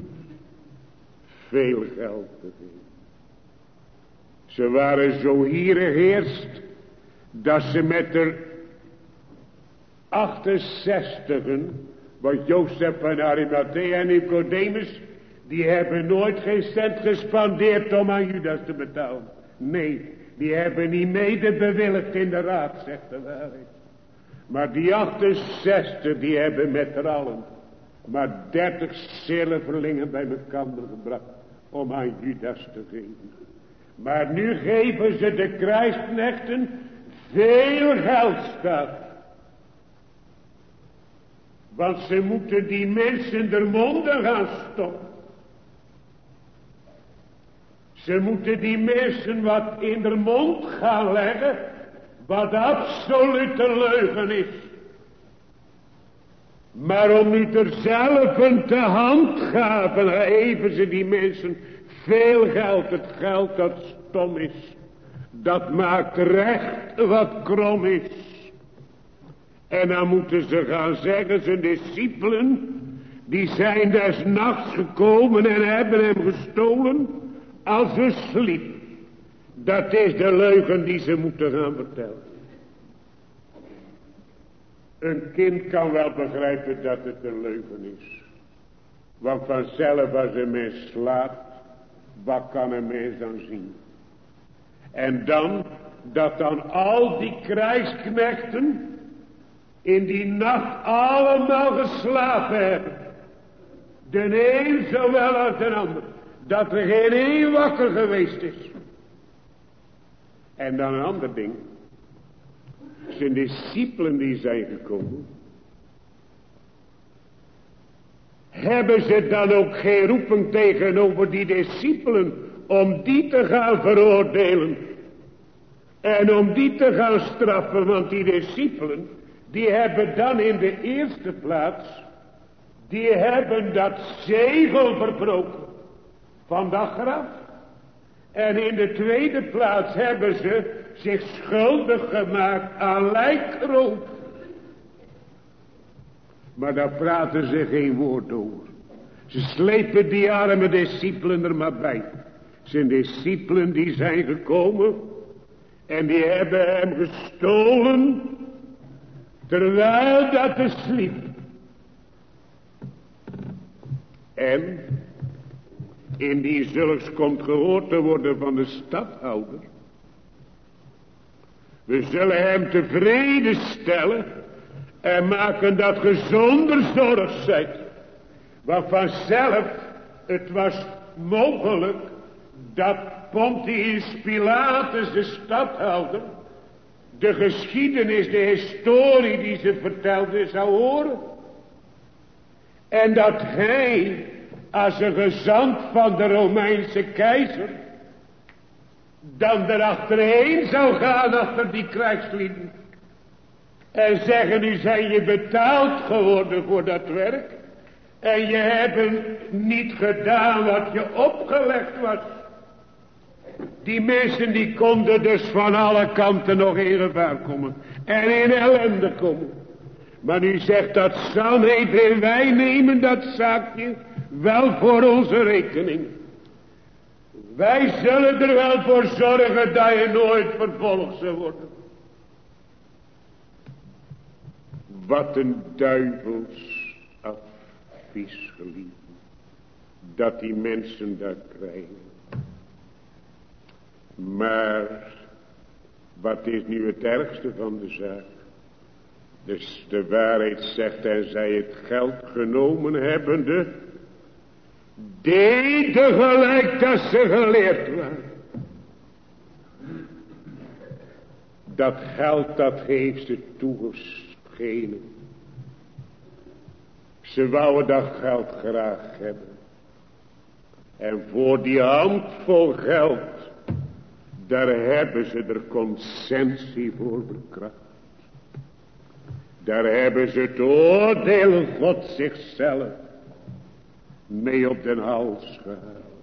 Veel geld te geven. Ze waren zo hierig eerst, dat ze met de 68en, want Jozef en Arimathea en Nicodemus, die hebben nooit geen cent gespandeerd om aan Judas te betalen. Nee, die hebben niet mede bewilligd in de raad, zegt de waarheid. Maar die 68, die hebben met er allen maar 30 zilverlingen bij elkaar gebracht om aan Judas te geven. Maar nu geven ze de krijgsknechten veel geld, staat. Want ze moeten die mensen de monden gaan stoppen. Ze moeten die mensen wat in de mond gaan leggen, wat absolute leugen is. Maar om nu terzelfde te handhaven, geven ze die mensen veel geld. Het geld dat stom is, dat maakt recht wat krom is. En dan moeten ze gaan zeggen, zijn discipelen, die zijn des nachts gekomen en hebben hem gestolen als ze sliep. Dat is de leugen die ze moeten gaan vertellen. Een kind kan wel begrijpen dat het een leugen is. Want vanzelf als een mens slaapt, wat kan een mens dan zien? En dan, dat dan al die krijgsknechten in die nacht allemaal geslapen hebben. De een zowel als de ander. Dat er geen één wakker geweest is. En dan een ander ding. Zijn discipelen die zijn gekomen. Hebben ze dan ook geen roeping tegenover die discipelen om die te gaan veroordelen en om die te gaan straffen? Want die discipelen, die hebben dan in de eerste plaats, die hebben dat zegel verbroken van dat graf. En in de tweede plaats hebben ze zich schuldig gemaakt aan lijkroof. Maar daar praten ze geen woord over. Ze slepen die arme discipelen er maar bij. Zijn discipelen die zijn gekomen en die hebben hem gestolen terwijl dat hij sliep. En indien zulks komt gehoord te worden van de stadhouder, we zullen hem tevreden stellen en maken dat ge zonder zorg zijt. Want vanzelf, het was mogelijk dat Pontius Pilatus, de stadhouder, de geschiedenis, de historie die ze vertelde zou horen. En dat hij, als een gezant van de Romeinse keizer, dan erachterheen zou gaan achter die krijgslieden. En zeggen, nu zijn je betaald geworden voor dat werk. En je hebt niet gedaan wat je opgelegd was. Die mensen die konden dus van alle kanten nog in gevaar komen. En in ellende komen. Maar nu zegt dat Sanhedrin, wij nemen dat zaakje wel voor onze rekening. Wij zullen er wel voor zorgen dat je nooit vervolgd zal worden. Wat een duivels advies, geliefden, dat die mensen daar krijgen. Maar wat is nu het ergste van de zaak? Dus de waarheid zegt, en zij het geld genomen hebbende, deden gelijk dat ze geleerd waren. Dat geld, dat heeft ze toegeschenen. Ze wouden dat geld graag hebben. En voor die handvol geld, daar hebben ze er consensie voor bekracht. Daar hebben ze het oordeel God zichzelf mee op den hals gehaald.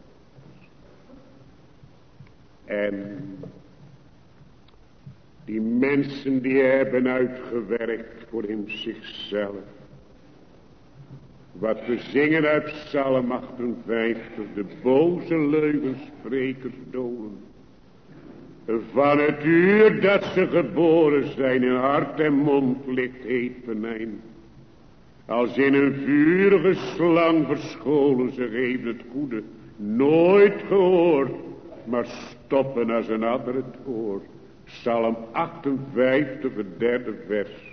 En die mensen die hebben uitgewerkt voor hem zichzelf. Wat we zingen uit Psalm 58, de boze leugensprekers doden. Van het uur dat ze geboren zijn, in hart en mond ligt heet venijn. Als in een vurige slang verscholen, ze geven het goede nooit gehoord, maar stoppen als een adder het hoort. Psalm 58, het derde vers.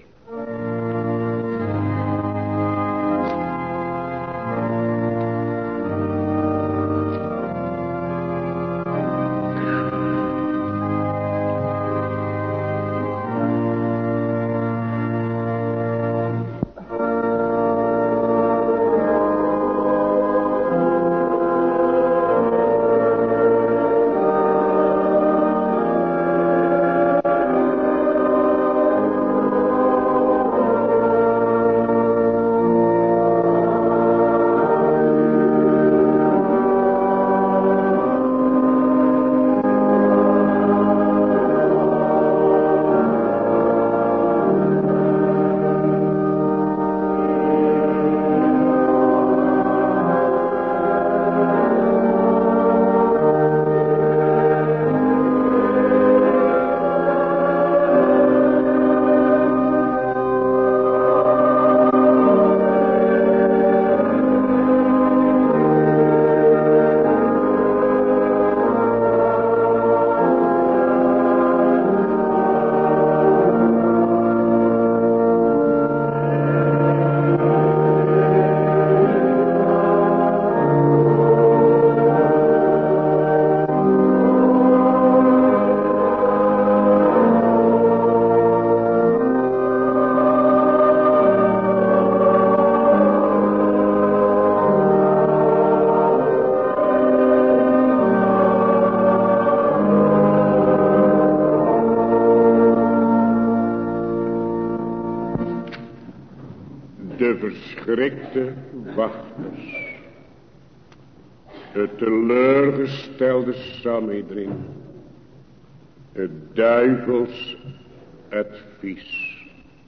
verschrikte wachters. het teleurgestelde Sanhedrin, het duivels advies.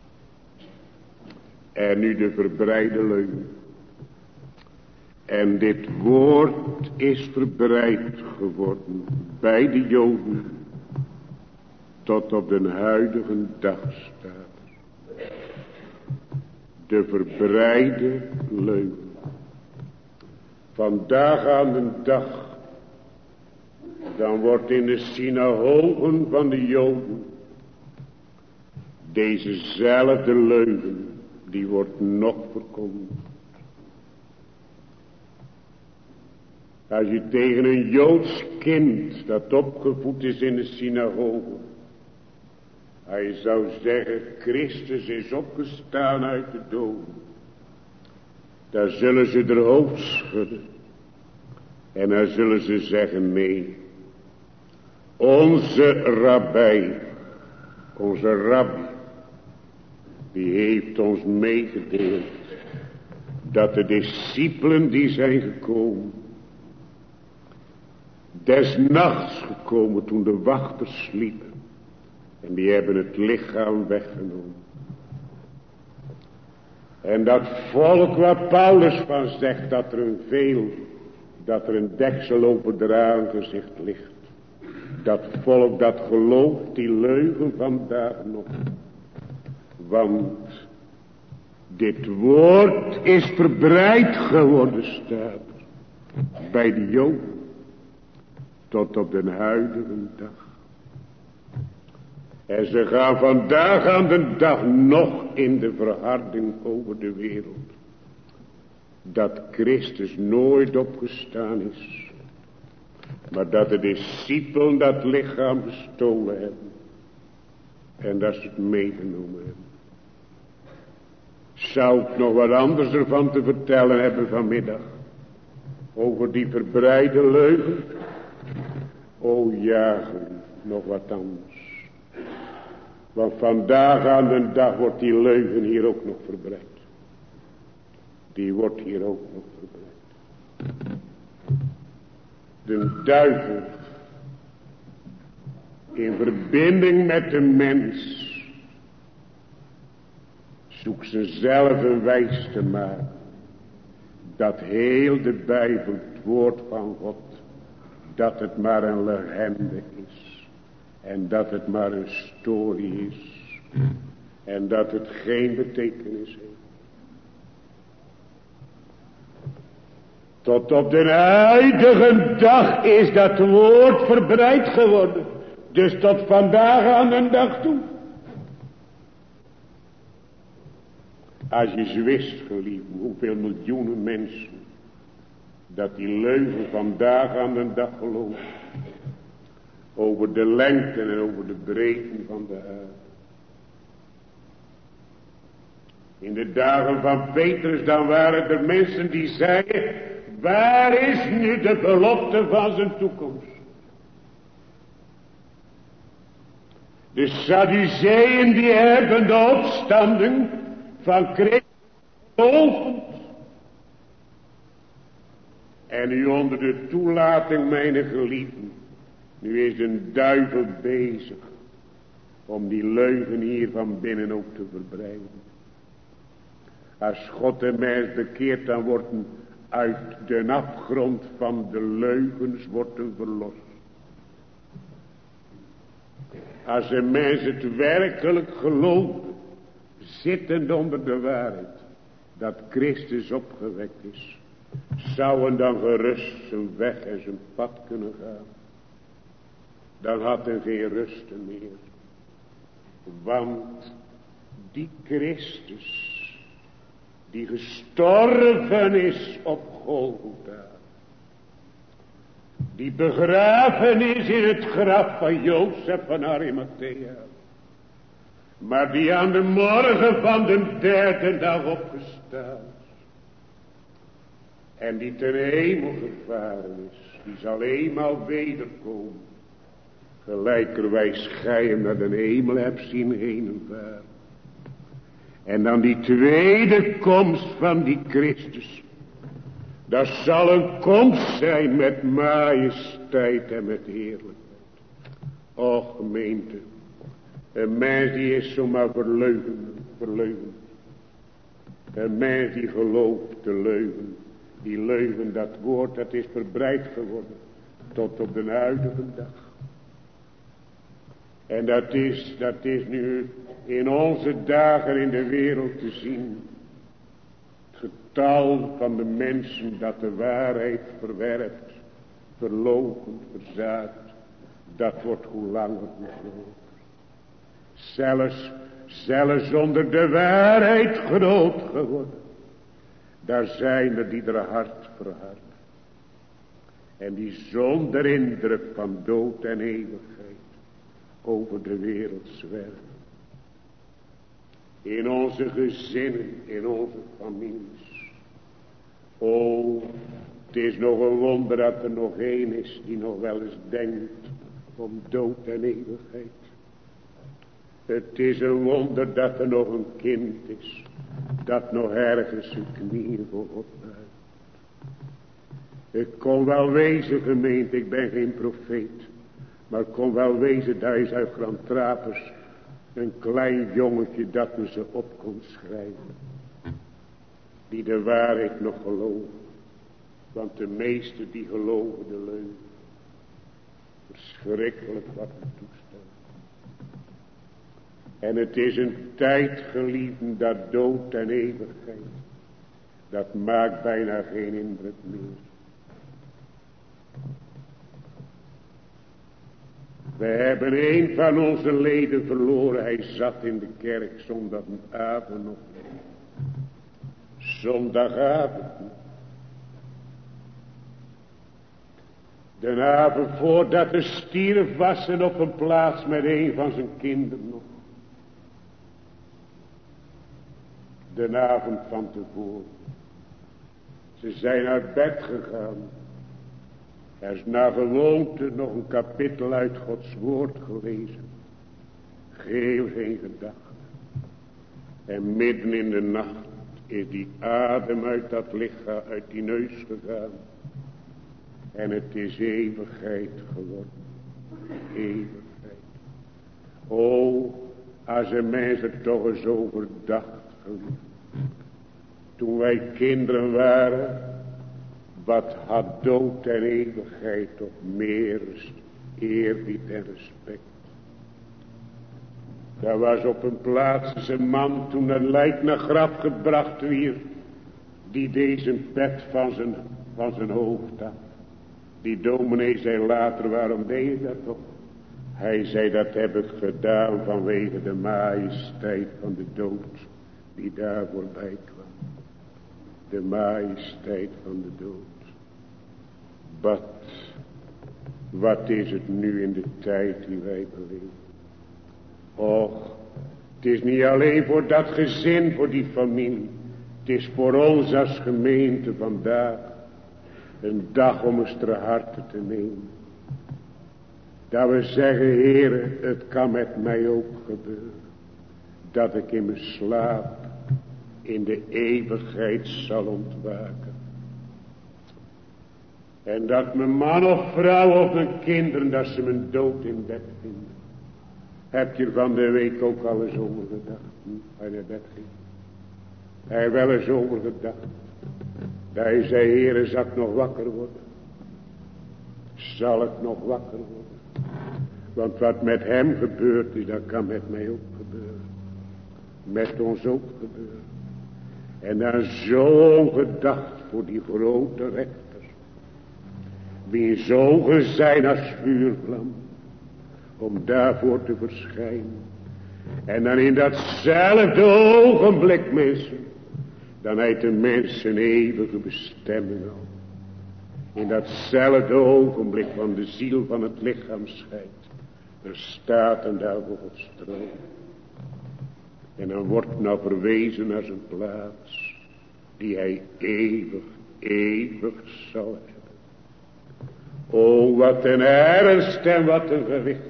En nu de verbreide leugen. En dit woord is verbreid geworden bij de Joden tot op de huidige dag staat. De verbreide leugen. Vandaag aan de dag, dan wordt in de synagogen van de Joden dezezelfde leugen, die wordt nog verkondigd. Als je tegen een Joods kind dat opgevoed is in de synagoge, hij zou zeggen, Christus is opgestaan uit de doden, dan zullen ze er hoofd schudden. En dan zullen ze zeggen, nee, onze rabbi, onze rabbi, die heeft ons meegedeeld dat de discipelen die zijn gekomen, des nachts gekomen toen de wachters sliepen, en die hebben het lichaam weggenomen. En dat volk waar Paulus van zegt dat er een deksel over de aangezicht ligt. Dat volk dat gelooft die leugen vandaag nog. Want dit woord is verbreid geworden, staat bij de Joden tot op de huidige dag. En ze gaan vandaag aan de dag nog in de verharding over de wereld. Dat Christus nooit opgestaan is. Maar dat de discipelen dat lichaam gestolen hebben. En dat ze het meegenomen hebben. Zou ik nog wat anders ervan te vertellen hebben vanmiddag? Over die verbreide leugen? O ja, nog wat anders. Want vandaag aan de dag wordt die leugen hier ook nog verbreid. Die wordt hier ook nog verbreid. De duivel in verbinding met de mens zoekt zichzelf een wijs te maken dat heel de Bijbel, het woord van God, dat het maar een legende is. En dat het maar een story is. En dat het geen betekenis heeft. Tot op de huidige dag is dat woord verbreid geworden. Dus tot vandaag aan de dag toe. Als je eens wist, geliefde, hoeveel miljoenen mensen dat die leugen vandaag aan de dag geloven. Over de lengte en over de breedte van de aarde. In de dagen van Petrus dan waren er mensen die zeiden, waar is nu de belofte van zijn toekomst? De Sadduceeën die hebben de opstanding van Christus geloofd. En nu onder de toelating, mijn geliefden, nu is een duivel bezig om die leugen hier van binnen ook te verbreiden. Als God de mens bekeert, dan worden uit de afgrond van de leugens worden verlost. Als een mens het werkelijk gelooft, zittend onder de waarheid, dat Christus opgewekt is, zou dan gerust zijn weg en zijn pad kunnen gaan. Dan had hij geen rusten meer. Want die Christus, die gestorven is op Golgotha, die begraven is in het graf van Jozef van Arimathea, maar die aan de morgen van de derde dag opgestaan is, en die ten hemel gevaren is, die zal eenmaal wederkomen, gelijkerwijs gij hem naar de hemel hebt zien heen en varen. En dan die tweede komst van die Christus, Dat zal een komst zijn met majesteit en met heerlijkheid. Och gemeente, een mens die is zomaar verleugen. Een mens die gelooft de leugen. Die leugen, dat woord, dat is verbreid geworden. Tot op de huidige dag. En dat is nu in onze dagen in de wereld te zien. Het getal van de mensen dat de waarheid verwerpt, verloochent, verzaakt. Dat wordt hoe langer hoe groter. Zelfs onder de waarheid groot geworden. Daar zijn er die er hart verharden. En die zonder indruk van dood en eeuwigheid over de wereld zwerven. In onze gezinnen, in onze families. O, het is nog een wonder dat er nog één is die nog wel eens denkt om dood en eeuwigheid. Het is een wonder dat er nog een kind is dat nog ergens zijn knieën voor God buigt. Het kon wel wezen, gemeente, ik ben geen profeet, maar het kon wel wezen dat is uit Grand Trapers een klein jongetje dat me ze op kon schrijven. Die de waarheid nog geloven. Want de meesten die geloven de leugen. Verschrikkelijk wat een toestand. En het is een tijd, geliefden, dat dood en eeuwigheid, dat maakt bijna geen indruk meer. We hebben een van onze leden verloren. Hij zat in de kerk zondagavond nog. Zondagavond. De avond voordat hij stierf was en op een plaats met een van zijn kinderen nog. De avond van tevoren. Ze zijn uit bed gegaan. Er is naar gewoonte nog een kapitel uit Gods woord gelezen. Geheel geen gedachte. En midden in de nacht is die adem uit dat lichaam, uit die neus gegaan. En het is eeuwigheid geworden. Eeuwigheid. O, als een mens er toch eens over dacht. Toen wij kinderen waren, wat had dood en eeuwigheid toch meer eerbied en respect. Daar was op een plaats een man toen een lijk naar graf gebracht werd, die deze pet van zijn hoofd had. Die dominee zei later, waarom deed je dat toch? Hij zei, dat heb ik gedaan vanwege de majesteit van de dood die daar voorbij kwam. De majesteit van de dood. Wat is het nu in de tijd die wij beleven? Och, het is niet alleen voor dat gezin, voor die familie. Het is voor ons als gemeente vandaag een dag om eens ter harte te nemen. Dat we zeggen, Heere, het kan met mij ook gebeuren. Dat ik in mijn slaap in de eeuwigheid zal ontwaken. En dat mijn man of vrouw of mijn kinderen, dat ze mijn dood in bed vinden. Heb je er van de week ook al eens over gedacht? Hij naar bed ging. Hij heeft wel eens over gedacht. Dat hij zei, Heere, zal ik nog wakker worden? Zal ik nog wakker worden? Want wat met hem gebeurd is, dat kan met mij ook gebeuren. Met ons ook gebeuren. En dan zo gedacht voor die grote rechter. Wie zogen zijn als vuurvlam. Om daarvoor te verschijnen. En dan in datzelfde ogenblik, mensen. Dan heeft de mens zijn eeuwige bestemming al. In datzelfde ogenblik van de ziel van het lichaam scheidt. Er staat en daar voor Gods troon. En dan wordt nou verwezen naar zijn plaats. Die hij eeuwig zal hebben. O, wat een ernst en wat een gewicht.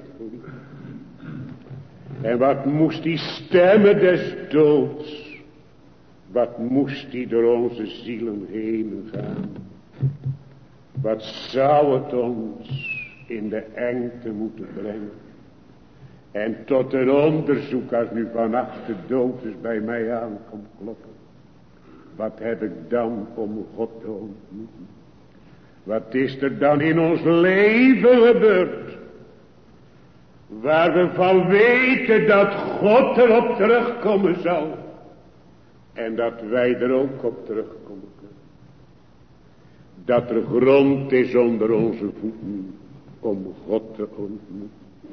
En wat moest die stemmen des doods Wat moest die door onze zielen heen gaan? Wat zou het ons in de engte moeten brengen? En tot een onderzoek als nu vannacht de dood is bij mij aankomt kloppen. Wat heb ik dan om God te ontmoeten? Wat is er dan in ons leven gebeurd? Waar we van weten dat God erop terugkomen zal. En dat wij er ook op terugkomen kunnen. Dat er grond is onder onze voeten om God te ontmoeten.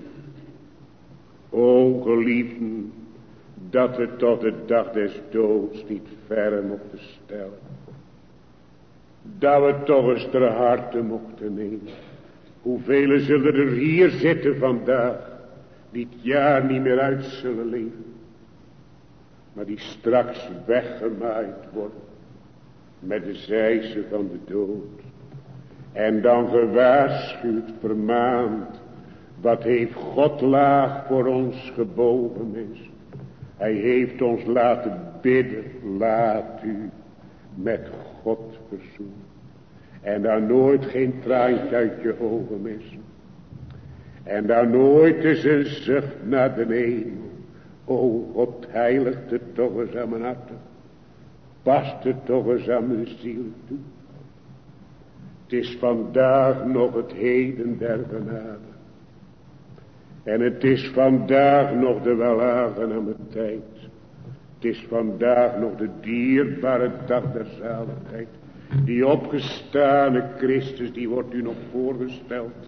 O geliefden, dat we tot de dag des doods niet verre mochten stellen. Dat we toch eens ter harte mochten nemen. Hoeveel zullen er hier zitten vandaag, die het jaar niet meer uit zullen leven. Maar die straks weggemaaid worden met de zijze van de dood. En dan gewaarschuwd, vermaand. Wat heeft God laag voor ons gebogen is. Hij heeft ons laten bidden. Laat u met God verzoenen. En dan nooit geen traantje uit je ogen missen. En dan nooit eens een zucht naar de hemel. O God, heiligt het toch eens aan mijn hart. Past het toch eens aan mijn ziel toe. Het is vandaag nog het heden der genade. En het is vandaag nog de welaangename tijd. Het is vandaag nog de dierbare dag der zaligheid. Die opgestane Christus, die wordt u nog voorgesteld.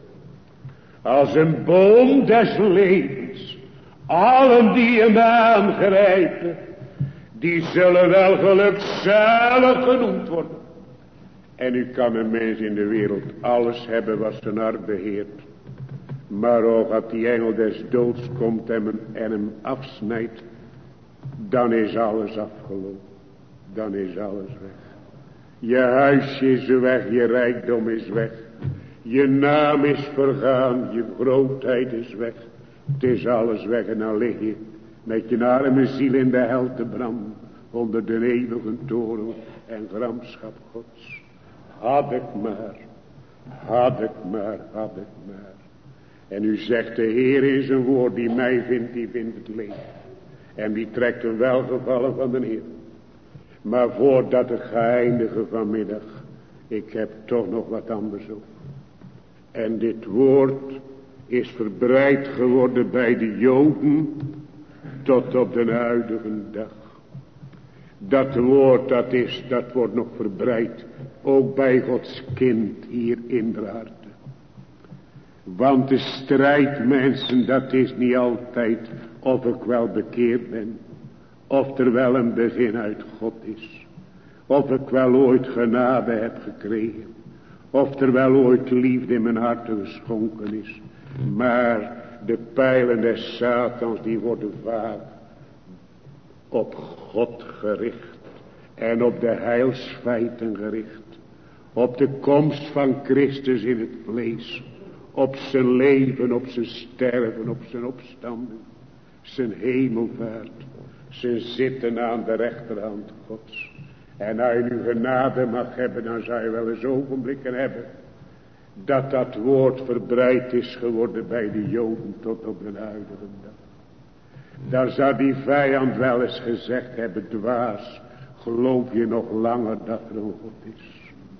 Als een boom des levens. Allen die hem aangrijpen, die zullen wel gelukzalig genoemd worden. En u kan een mens in de wereld alles hebben wat zijn hart beheert. Maar ook als die engel des doods komt en hem afsnijdt, dan is alles afgelopen. Dan is alles weg. Je huisje is weg, je rijkdom is weg. Je naam is vergaan, je grootheid is weg. Het is alles weg en dan lig je met je arme ziel in de hel te branden. Onder de eeuwige toorn en gramschap Gods. Had ik maar, had ik maar, had ik maar. En u zegt de Heer in zijn woord, die mij vindt, die vindt het leven. En die trekt een welgevallen van de Heer. Maar voordat ik ga eindigen vanmiddag, ik heb toch nog wat anders over. En dit woord is verbreid geworden bij de Joden tot op de huidige dag. Dat woord dat wordt nog verbreid, ook bij Gods kind hier in de harten. Want de strijd, mensen, dat is niet altijd of ik wel bekeerd ben, of er wel een begin uit God is, of ik wel ooit genade heb gekregen, of er wel ooit liefde in mijn hart geschonken is. Maar de pijlen des Satans, die worden vaak op God gericht en op de heilsfeiten gericht. Op de komst van Christus in het vlees, op zijn leven, op zijn sterven, op zijn opstanding, zijn hemelvaart, zijn zitten aan de rechterhand Gods. En als je nu genade mag hebben, dan zou je wel eens ogenblikken hebben dat woord verbreid is geworden bij de Joden tot op de huidige dag. Dan zou die vijand wel eens gezegd hebben, dwaas, geloof je nog langer dat er een God is?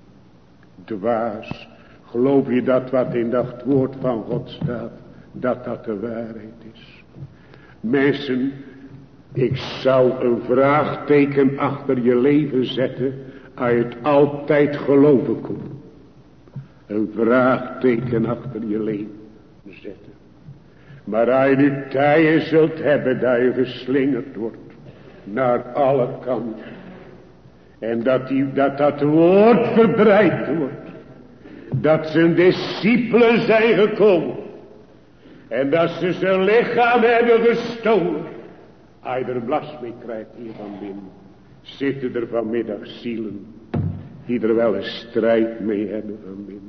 Dwaas, geloof je dat wat in dat woord van God staat, dat de waarheid is? Mensen, ik zou een vraagteken achter je leven zetten, als je het altijd geloven kon. Een vraagteken achter je leven zetten. Maar als je nu tijden zult hebben dat je geslingerd wordt naar alle kanten. En dat woord verbreid wordt. Dat zijn discipelen zijn gekomen. En dat ze zijn lichaam hebben gestolen. Als je er last mee krijgt hier van binnen. Zitten er vanmiddag zielen. Die er wel een strijd mee hebben van binnen.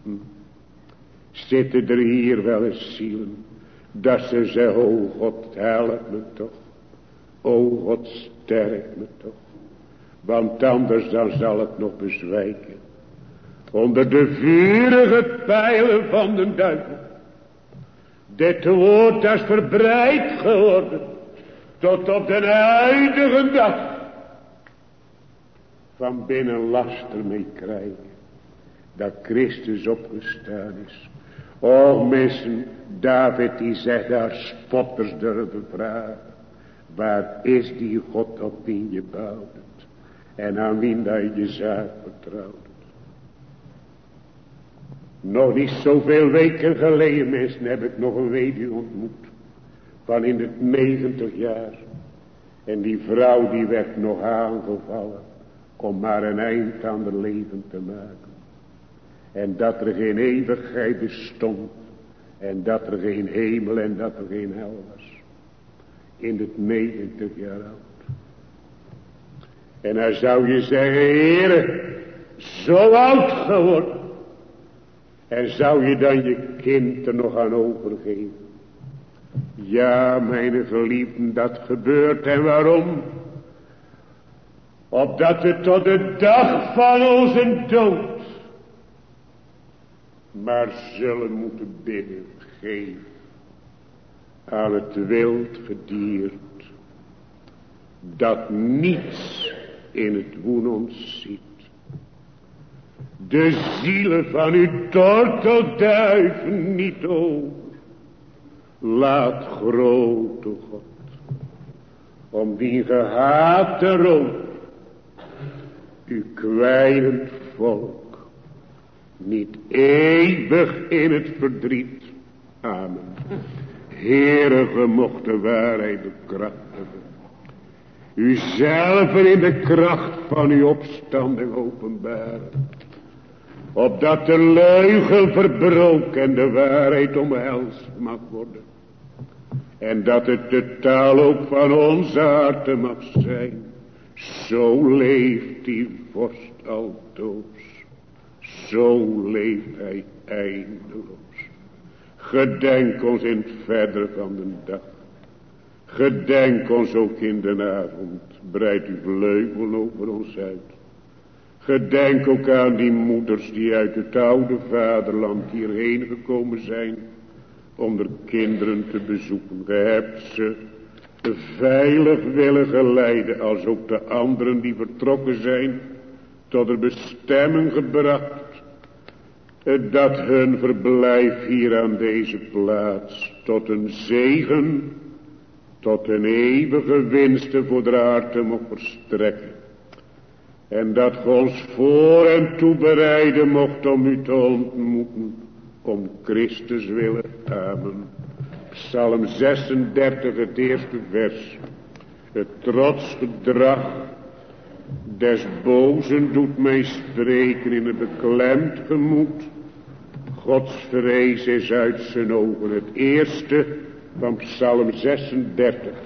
Zitten er hier wel eens zielen. Dat ze zeggen, o God, help me toch. O God, sterk me toch. Want anders dan zal het nog bezwijken. Onder de vurige pijlen van de duivel. Dit woord is verbreid geworden. Tot op de huidige dag. Van binnen laster mee krijgen. Dat Christus opgestaan is. O mensen, David die zegt daar spotters durven vragen. Waar is die God op wie je bouwt? En aan wie dat je zaak vertrouwt? Nog niet zoveel weken geleden, mensen, heb ik nog een weduwe ontmoet. Van in het 90 jaar. En die vrouw die werd nog aangevallen. Om maar een eind aan het leven te maken. En dat er geen eeuwigheid bestond. En dat er geen hemel en dat er geen hel was. In het 90 jaar oud. En dan zou je zeggen, Heere, zo oud geworden. En zou je dan je kind er nog aan overgeven? Ja, mijn geliefden, dat gebeurt. En waarom? Opdat we tot de dag van onze dood maar zullen moeten bidden, geef aan het wild gedierte dat niets in het woen ons ziet. De zielen van uw tortelduiven niet over. Laat grote God om die gehate rood uw kwijnend volk niet eeuwig in het verdriet. Amen. Heere, ge mocht de waarheid bekrachtigen. Uzelf in de kracht van uw opstanding openbaren. Opdat de leugen verbroken en de waarheid omhelst mag worden. En dat het de taal ook van onze harten mag zijn. Zo leeft die vorst altoos. Zo leeft hij eindeloos. Gedenk ons in het verder van de dag. Gedenk ons ook in de avond. Breid uw vleugel over ons uit. Gedenk ook aan die moeders die uit het oude vaderland hierheen gekomen zijn. Om de kinderen te bezoeken. Ge hebt ze veilig willen geleiden. Als ook de anderen die vertrokken zijn. Tot de bestemming gebracht. Dat hun verblijf hier aan deze plaats. Tot een zegen. Tot een eeuwige winsten voor de aarde mocht verstrekken. En dat ge ons voor en toebereiden mocht om u te ontmoeten. Om Christus willen. Amen. Psalm 36, het eerste vers. Het trotsgedrag des bozen doet mij spreken in een beklemd gemoed. Gods vrees is uit zijn ogen. Het eerste van Psalm 36.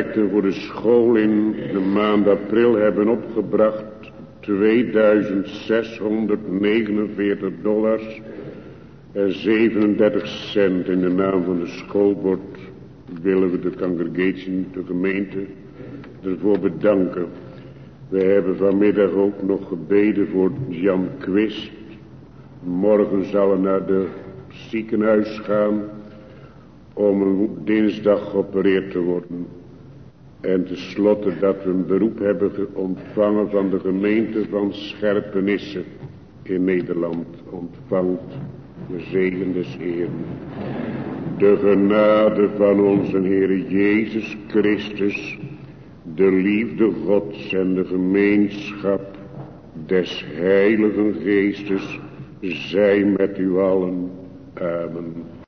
collecten voor de school in de maand april hebben opgebracht $2649 en 37 cent. In de naam van de schoolbord willen we de congregation, de gemeente, ervoor bedanken. We hebben vanmiddag ook nog gebeden voor Jan Quist. Morgen zal hij naar de ziekenhuis gaan om een dinsdag geopereerd te worden. En tenslotte dat we een beroep hebben ontvangen van de gemeente van Scherpenisse in Nederland. Ontvangt de zegen des Heeren. De genade van onze Heer Jezus Christus, de liefde Gods en de gemeenschap des Heiligen Geestes zij met u allen. Amen.